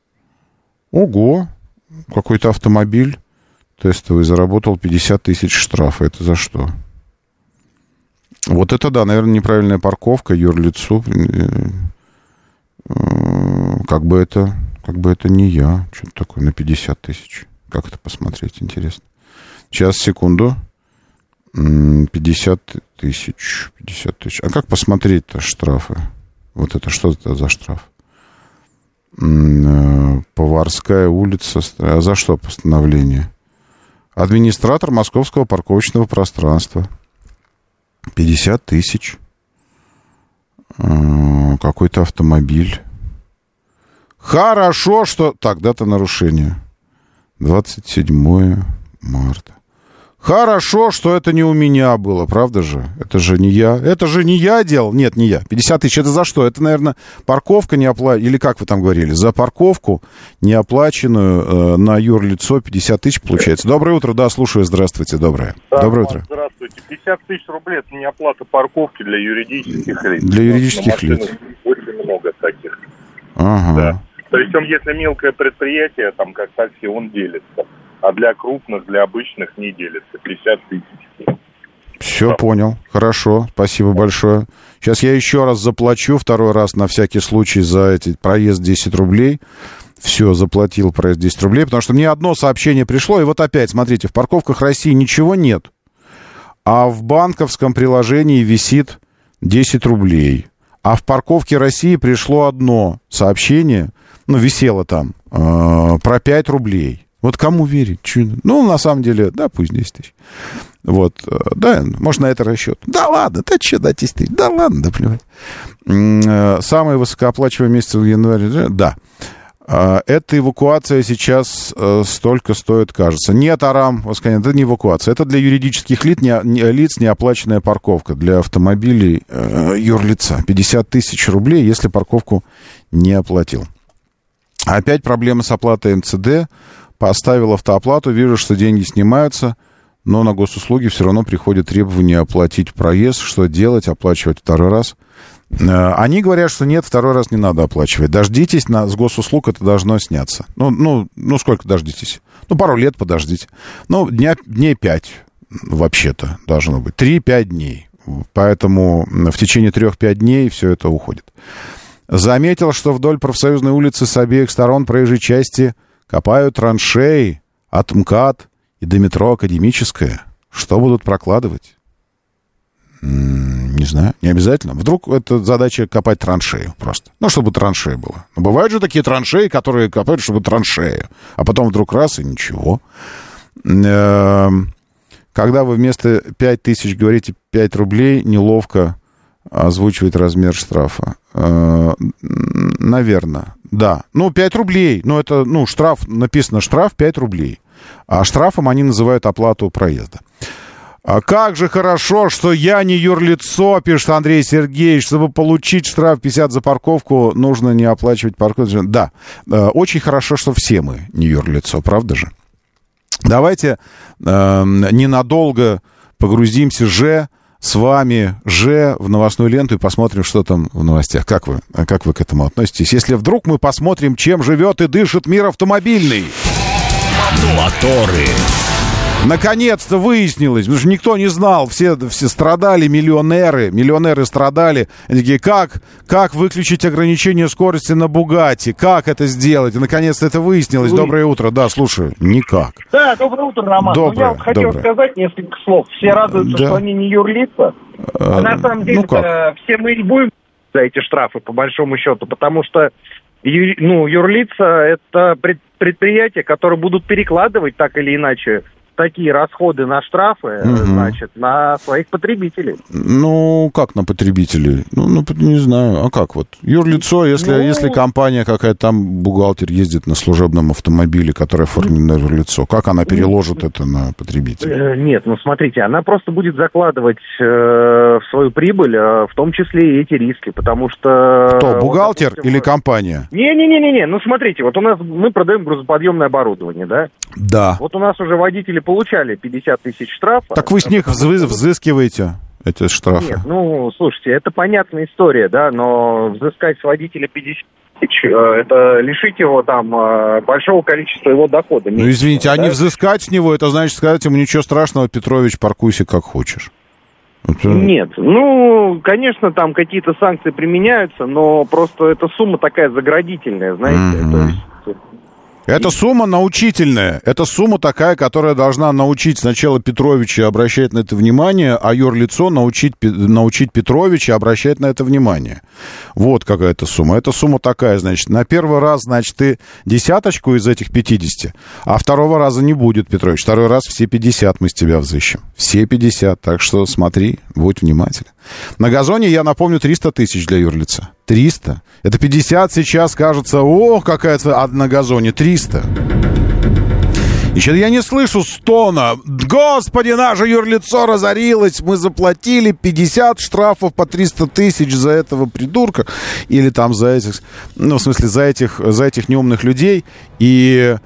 S2: Какой-то автомобиль тестовый заработал 50 тысяч штрафа. Это за что? Вот это, да, наверное, неправильная парковка юрлицу. Как бы это не я. Что-то такое на 50 тысяч. Как это посмотреть, интересно. Сейчас, секунду. 50 тысяч. А как посмотреть-то штрафы? Вот это что это за штраф? Поварская улица. А за что постановление? Администратор Московского парковочного пространства. 50 тысяч. Какой-то автомобиль. Хорошо, что... Так, дата нарушения. 27 марта. Хорошо, что это не у меня было, правда же? Это же не я. Это же не я делал. Нет, не я. 50 тысяч, это за что? Это, наверное, парковка не оплаченная. Или как вы там говорили? За парковку неоплаченную на юрлицо 50 тысяч получается. Доброе утро, да, слушаю. Здравствуйте, доброе.
S8: Да,
S2: доброе утро.
S8: Здравствуйте. 50 тысяч рублей — это не оплата парковки для юридических лиц.
S2: Для юридических лиц.
S8: Очень много таких.
S2: Ага.
S8: Да. Причем, если мелкое предприятие, там, как такси, он делится. А для крупных, для обычных не делится. 50 тысяч.
S2: Все, понял. Хорошо, спасибо большое. Сейчас я еще раз заплачу, второй раз на всякий случай за эти проезд 10 рублей. Все, заплатил проезд 10 рублей, потому что мне одно сообщение пришло, и вот опять, смотрите, в парковках России ничего нет, а в банковском приложении висит 10 рублей. А в парковке России пришло одно сообщение, ну, висело там, про 5 рублей. Вот кому верить? Ну, на самом деле, да, пусть 10 тысяч. Вот, да, может, на это расчет. Да ладно, да что, да, 10 тысяч. Да ладно, да плевать. Самые высокооплачиваемые месяцы в январе, да. Эта эвакуация сейчас столько стоит, кажется. Нет, Арам, это не эвакуация. Это для юридических лиц неоплаченная парковка. Для автомобилей юрлица. 50 тысяч рублей, если парковку не оплатил. Опять проблемы с оплатой МЦД. Поставил автооплату, вижу, что деньги снимаются, но на госуслуги все равно приходит требование оплатить проезд. Что делать? Оплачивать второй раз? Они говорят, что нет, второй раз не надо оплачивать. Дождитесь, с госуслуг это должно сняться. Ну, сколько дождитесь? Ну, пару лет подождите. Ну, дней 5 вообще-то должно быть. 3-5 дней. Поэтому в течение 3-5 дней все это уходит. Заметил, что вдоль Профсоюзной улицы с обеих сторон проезжей части копают траншеи от МКАД и до метро Академическое. Что будут прокладывать? Не знаю, не обязательно. Вдруг это задача копать траншею просто. Ну, чтобы траншея была. Но бывают же такие траншеи, которые копают, чтобы траншею. А потом вдруг раз и ничего. Когда вы вместо 5 тысяч говорите 5 рублей, неловко озвучивать размер штрафа. Наверное, да. Ну, 5 рублей. Ну, это, штраф, написано штраф 5 рублей. А штрафом они называют оплату проезда. А как же хорошо, что я не юрлицо, пишет Андрей Сергеевич. Чтобы получить штраф 50 за парковку, нужно не оплачивать парковку. Да, очень хорошо, что все мы не юрлицо, правда же? Давайте ненадолго погрузимся с вами в новостную ленту и посмотрим, что там в новостях. Как вы к этому относитесь? Если вдруг мы посмотрим, чем живет и дышит мир автомобильный.
S1: Моторы.
S2: Наконец-то выяснилось, потому что никто не знал, все страдали, миллионеры страдали. Они такие, как выключить ограничение скорости на Бугатти, как это сделать? И наконец-то это выяснилось. Доброе утро, да, слушаю, никак.
S9: Да, доброе утро, Роман. Я вот хотел сказать несколько слов. Все радуются, что они не юрлица. А на самом деле все мы и будем за эти штрафы, по большому счету, потому что юрлица — это предприятия, которые будут перекладывать так или иначе такие расходы на штрафы, значит, на своих потребителей. Ну, как на потребителей? Не знаю, а как вот? Юрлицо, если компания какая-то там, бухгалтер ездит на служебном автомобиле, который оформлен на юрлицо, как она переложит это на потребителя? Нет, смотрите, она просто будет закладывать в свою прибыль, в том числе и эти риски, потому что... Кто, бухгалтер или компания? Не-не-не, смотрите, вот у нас, мы продаем грузоподъемное оборудование, да? Да. Вот у нас уже водители получали 50 тысяч штрафа. Так вы с них взыскиваете эти штрафы? Нет, слушайте, это понятная история, да, но взыскать с водителя 50 тысяч, это лишить его там большого количества его дохода. Извините, а не взыскать с него, это значит сказать ему, ничего страшного, Петрович, паркуйся как хочешь. Это... Нет, конечно, там какие-то санкции применяются, но просто эта сумма такая заградительная, знаете, то есть... Это сумма научительная. Это сумма такая, которая должна научить сначала Петровича обращать на это внимание, а юрлицо научить Петровича обращать на это внимание. Вот какая-то сумма. Эта сумма такая, значит, на первый раз, значит, ты 10 из этих 50, а второго раза не будет, Петрович. Второй раз все 50 мы с тебя взыщем. Все 50. Так что смотри, будь внимателен. На газоне, я напомню, 300 тысяч для юрлица. 300. Это 50 сейчас кажется, какая-то, а на газоне 300. Еще я не слышу стона. Господи, наше юрлицо разорилось. Мы заплатили 50 штрафов по 300 тысяч за этого придурка. Или там за этих... в смысле, за этих неумных людей. И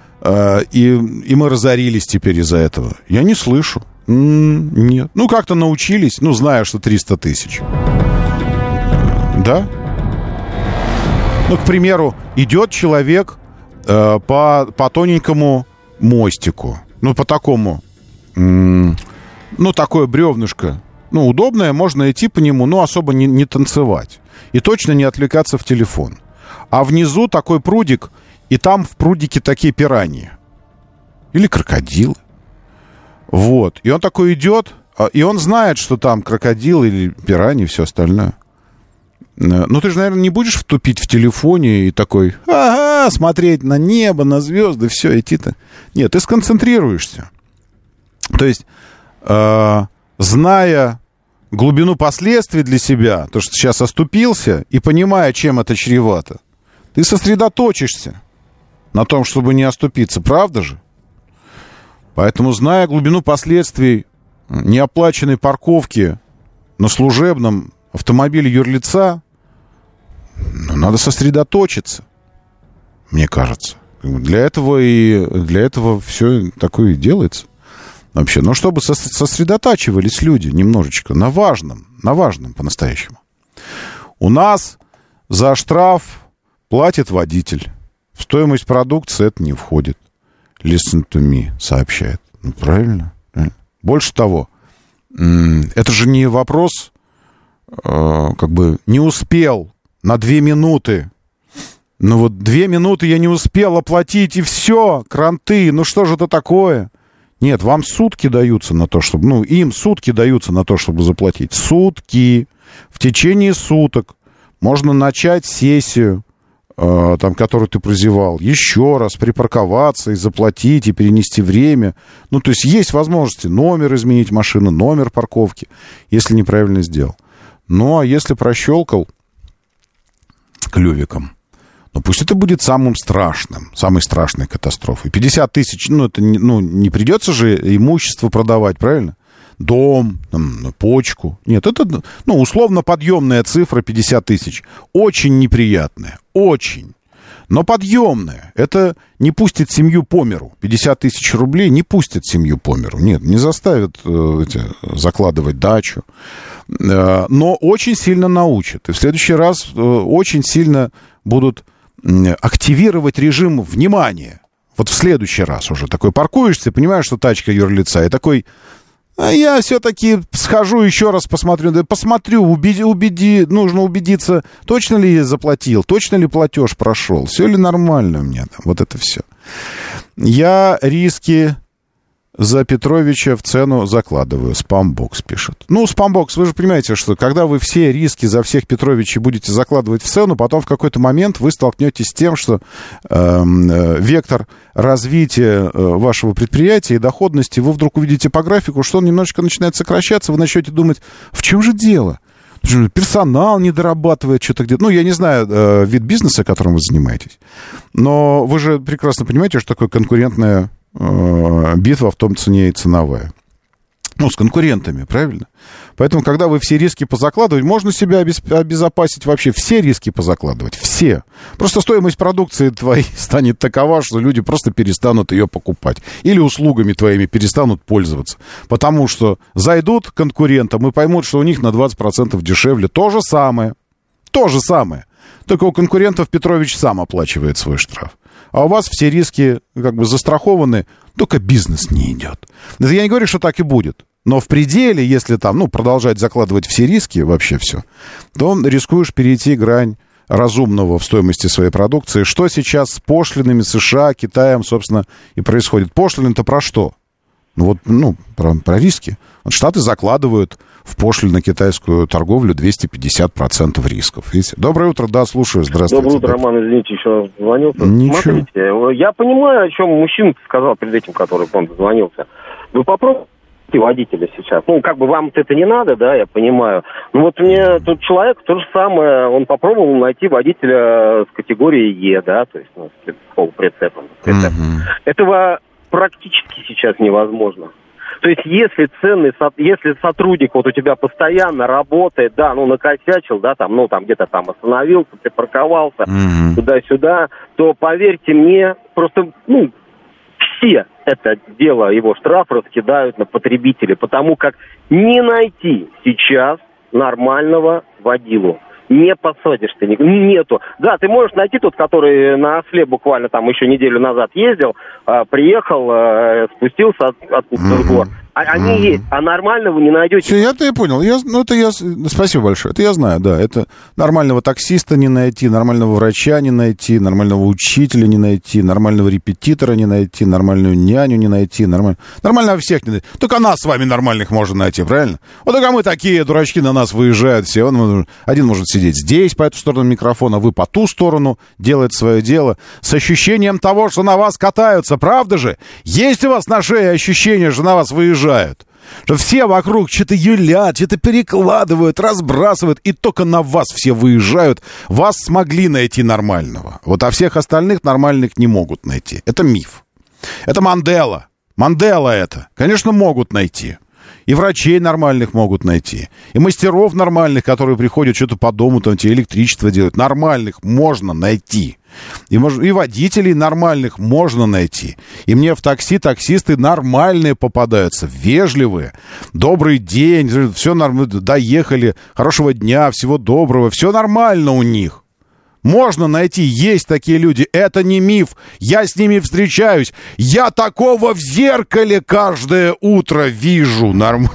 S9: мы разорились теперь из-за этого. Я не слышу. Нет. Как-то научились. Зная, что 300 тысяч. Да?
S2: Ну, к примеру, идет человек по тоненькому мостику. Ну, по такому, такое бревнышко. Ну, удобное, можно идти по нему, но особо не танцевать. И точно не отвлекаться в телефон. А внизу такой прудик, и там в прудике такие пираньи. Или крокодилы. Вот. И он такой идет, и он знает, что там крокодил или пираньи и все остальное. Ну, ты же, наверное, не будешь втупить в телефоне и такой, смотреть на небо, на звезды, все, идти-то. Нет, ты сконцентрируешься. То есть, зная глубину последствий для себя, то, что сейчас оступился, и понимая, чем это чревато, ты сосредоточишься на том, чтобы не оступиться, правда же? Поэтому, зная глубину последствий неоплаченной парковки на служебном автомобиле юрлица, надо сосредоточиться, мне кажется. Для этого все такое и делается. Вообще, чтобы сосредотачивались люди немножечко на важном по-настоящему. У нас за штраф платит водитель. В стоимость продукции это не входит. Listen to me сообщает. Ну, правильно. Больше того, это же не вопрос, не успел на 2 минуты. Ну вот 2 минуты я не успел оплатить, и все, кранты, ну что же это такое? Нет, вам сутки даются на то, чтобы... им сутки даются на то, чтобы заплатить. Сутки. В течение суток можно начать сессию, которую ты прозевал, еще раз припарковаться и заплатить, и перенести время. Ну, то есть есть возможности номер изменить машины, номер парковки, если неправильно сделал. Ну, а если прощелкал клювиком, пусть это будет самой страшной катастрофой. 50 тысяч, это не придется же имущество продавать, правильно? Дом, почку. Нет, это, условно подъемная цифра 50 тысяч. Очень неприятная, очень. Но подъемная. Это не пустит семью по миру. 50 тысяч рублей не пустит семью по миру. Нет, не заставят закладывать дачу. Но очень сильно научат. И в следующий раз очень сильно будут активировать режим внимания. Вот в следующий раз уже такой паркуешься, понимаешь, что тачка юрлица, и такой, я все-таки схожу еще раз посмотрю. Да посмотрю, нужно убедиться, точно ли я заплатил, точно ли платеж прошел, все ли нормально у меня там, вот это все. Я риски за Петровича в цену закладываю. Спамбокс пишет. Спамбокс, вы же понимаете, что когда вы все риски за всех Петровичей будете закладывать в цену, потом в какой-то момент вы столкнетесь с тем, что вектор развития вашего предприятия и доходности, вы вдруг увидите по графику, что он немножечко начинает сокращаться, вы начнете думать, в чем же дело? Персонал не дорабатывает что-то где-то. Я не знаю вид бизнеса, которым вы занимаетесь, но вы же прекрасно понимаете, что такое конкурентная битва, в том цене и ценовая. С конкурентами, правильно? Поэтому, когда вы все риски позакладываете, можно себя обезопасить вообще, все риски позакладывать, все. Просто стоимость продукции твоей станет такова, что люди просто перестанут ее покупать. Или услугами твоими перестанут пользоваться. Потому что зайдут к конкурентам и поймут, что у них на 20% дешевле. То же самое. Только у конкурентов Петрович сам оплачивает свой штраф. А у вас все риски застрахованы, только бизнес не идет. Это я не говорю, что так и будет. Но в пределе, если продолжать закладывать все риски, вообще все, то рискуешь перейти грань разумного в стоимости своей продукции. Что сейчас с пошлинами США, Китаем, собственно, и происходит? Пошлины-то про что? Про риски. Штаты закладывают в пошлину китайскую торговлю 250% рисков. Видите? Доброе утро, да, слушаю, здравствуйте.
S5: Доброе утро, Роман, извините, еще звонил.
S2: Ничего.
S5: Смотрите, я понимаю, о чем мужчина сказал перед этим, который к вам дозвонился. Вы попробуйте водителя сейчас. Вам это не надо, да, я понимаю. Мне тут человек то же самое, он попробовал найти водителя с категории Е, да, то есть, с полуприцепом. Этого практически сейчас невозможно. То есть, если сотрудник у тебя постоянно работает, да, накосячил, да, где-то остановился, припарковался, туда-сюда, то, поверьте мне, просто, все это дело, его штраф раскидают на потребителей, потому как не найти сейчас нормального водилу. не посадишь ты. Нету. Да, ты можешь найти тот, который на осле буквально там еще неделю назад ездил, приехал, спустился откуда-то с гор. Они есть, а нормального не найдете.
S2: Все, я понял. Спасибо большое. Это я знаю, да. Это нормального таксиста не найти, нормального врача не найти, нормального учителя не найти, нормального репетитора не найти, нормальную няню не найти, нормального всех не найти. Только нас с вами нормальных можно найти, правильно? Вот только мы такие дурачки, на нас выезжают все. Один может сидеть здесь, по эту сторону микрофона, вы по ту сторону, делать свое дело, с ощущением того, что на вас катаются, правда же? Есть у вас на шее ощущение, что на вас выезжают? Что все вокруг что-то юлят, что-то перекладывают, разбрасывают, и только на вас все выезжают. Вас смогли найти нормального. Вот а всех остальных нормальных не могут найти. Это миф. Это Мандела. Мандела это. Конечно, могут найти. И врачей нормальных могут найти. И мастеров нормальных, которые приходят что-то по дому, там тебе электричество делают. Нормальных можно найти. И водителей нормальных можно найти. И мне в такси таксисты нормальные попадаются, вежливые. Добрый день, все нормально, доехали, хорошего дня, всего доброго. Все нормально у них. Можно найти, есть такие люди. Это не миф, я с ними встречаюсь. Я такого в зеркале каждое утро вижу. Нормально.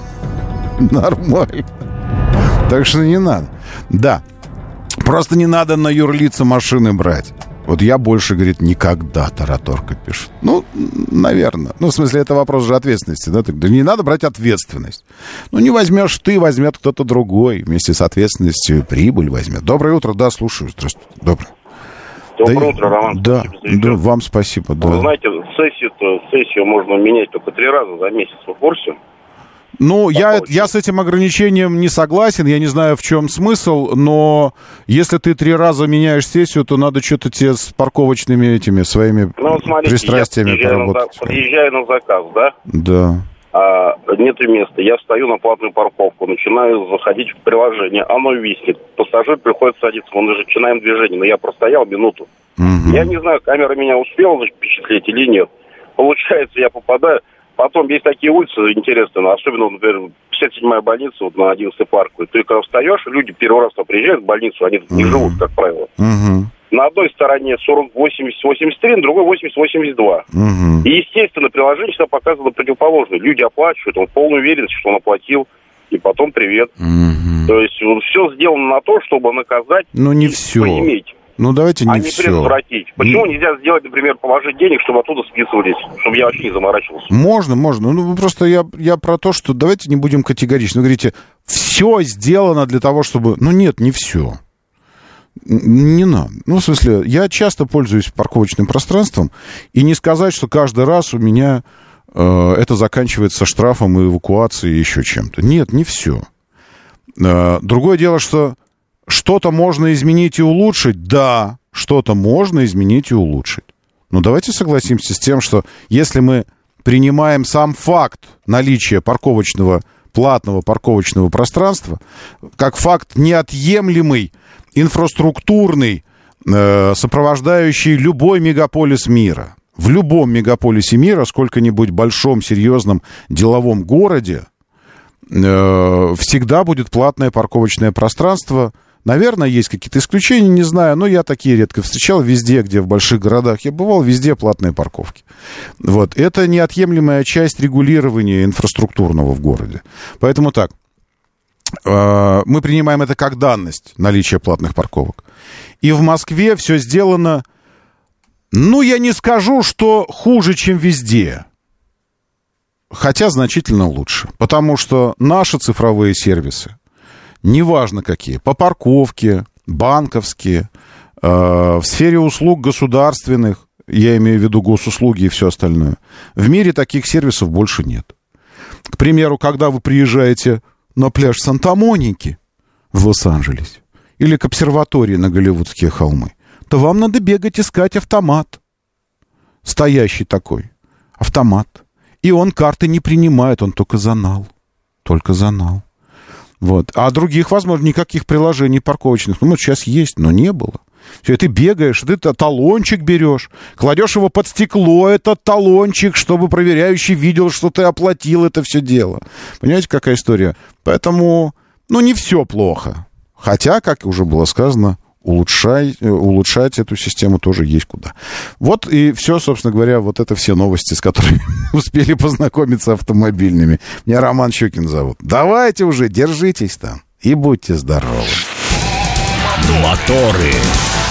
S2: Так что не надо. Да. Просто не надо на юрлица машины брать. Вот я больше, говорит, никогда, Тараторка пишет. Ну, наверное. Ну, в смысле, это вопрос же ответственности, да? Да не надо брать ответственность. Ну, не возьмешь ты, возьмет кто-то другой. Вместе с ответственностью прибыль возьмет. Доброе утро, да, слушаю. Здравствуйте.
S10: Доброе утро, Роман.
S2: Да, вам спасибо. Да.
S10: Вы знаете, сессию можно менять только 3 раза за месяц, вы в курсе?
S2: Ну, я с этим ограничением не согласен, я не знаю, в чем смысл, но если ты 3 раза меняешь сессию, то надо что-то тебе с парковочными этими своими пристрастиями поработать.
S10: Подъезжаю на заказ, да?
S2: Да.
S10: Нет места, я встаю на платную парковку, начинаю заходить в приложение, оно виснет, пассажир приходит садиться, мы начинаем движение, но я простоял минуту. Я не знаю, камера меня успела впечатлить или нет. Получается, я попадаю... Потом есть такие улицы интересные, особенно, например, 57-я больница, вот на 11-й парк. Ты когда встаешь, люди первый раз приезжают в больницу, они не живут, как правило. На одной стороне 40-80-83, на другой 80-82. И, естественно, приложение всегда показывало противоположное. Люди оплачивают, он в полной уверенности, что он оплатил, и потом привет. То есть вот, все сделано на то, чтобы наказать
S2: не все.
S10: Поиметь.
S2: Ну, давайте не все.
S10: Предотвратить. Почему нельзя сделать, например, положить денег, чтобы оттуда списывались, чтобы я вообще не заморачивался?
S2: Можно. Ну, просто я про то, что давайте не будем категоричны. Вы говорите, все сделано для того, чтобы... Ну, нет, не все. Не надо. Ну, в смысле, я часто пользуюсь парковочным пространством, и не сказать, что каждый раз у меня это заканчивается штрафом и эвакуацией и еще чем-то. Нет, не все. Другое дело, что что-то можно изменить и улучшить? Да, что-то можно изменить и улучшить. Но давайте согласимся с тем, что если мы принимаем сам факт наличия платного парковочного пространства, как факт неотъемлемый, инфраструктурный, сопровождающий любой мегаполис мира. В любом мегаполисе мира, сколько-нибудь большом, серьезном деловом городе, всегда будет платное парковочное пространство. Наверное, есть какие-то исключения, не знаю, но я такие редко встречал. Везде, где в больших городах я бывал, везде платные парковки. Вот. Это неотъемлемая часть регулирования инфраструктурного в городе. Поэтому так, мы принимаем это как данность, наличие платных парковок. И в Москве все сделано, я не скажу, что хуже, чем везде. Хотя значительно лучше. Потому что наши цифровые сервисы, неважно какие, по парковке, банковские, в сфере услуг государственных, я имею в виду госуслуги и все остальное, в мире таких сервисов больше нет. К примеру, когда вы приезжаете на пляж Санта-Моники в Лос-Анджелесе или к обсерватории на Голливудские холмы, то вам надо бегать искать автомат. Стоящий такой автомат. И он карты не принимает, он только за нал. Только за нал. Вот. А других, возможно, никаких приложений парковочных. Сейчас есть, но не было. Все, ты бегаешь, ты талончик берешь, кладешь его под стекло, этот талончик, чтобы проверяющий видел, что ты оплатил это все дело. Понимаете, какая история? Поэтому, не все плохо. Хотя, как уже было сказано, улучшать эту систему тоже есть куда. Вот и все, собственно говоря, вот это все новости, с которыми успели познакомиться автомобильными. Меня Роман Щукин зовут. Давайте уже, держитесь там и будьте здоровы.
S1: Моторы.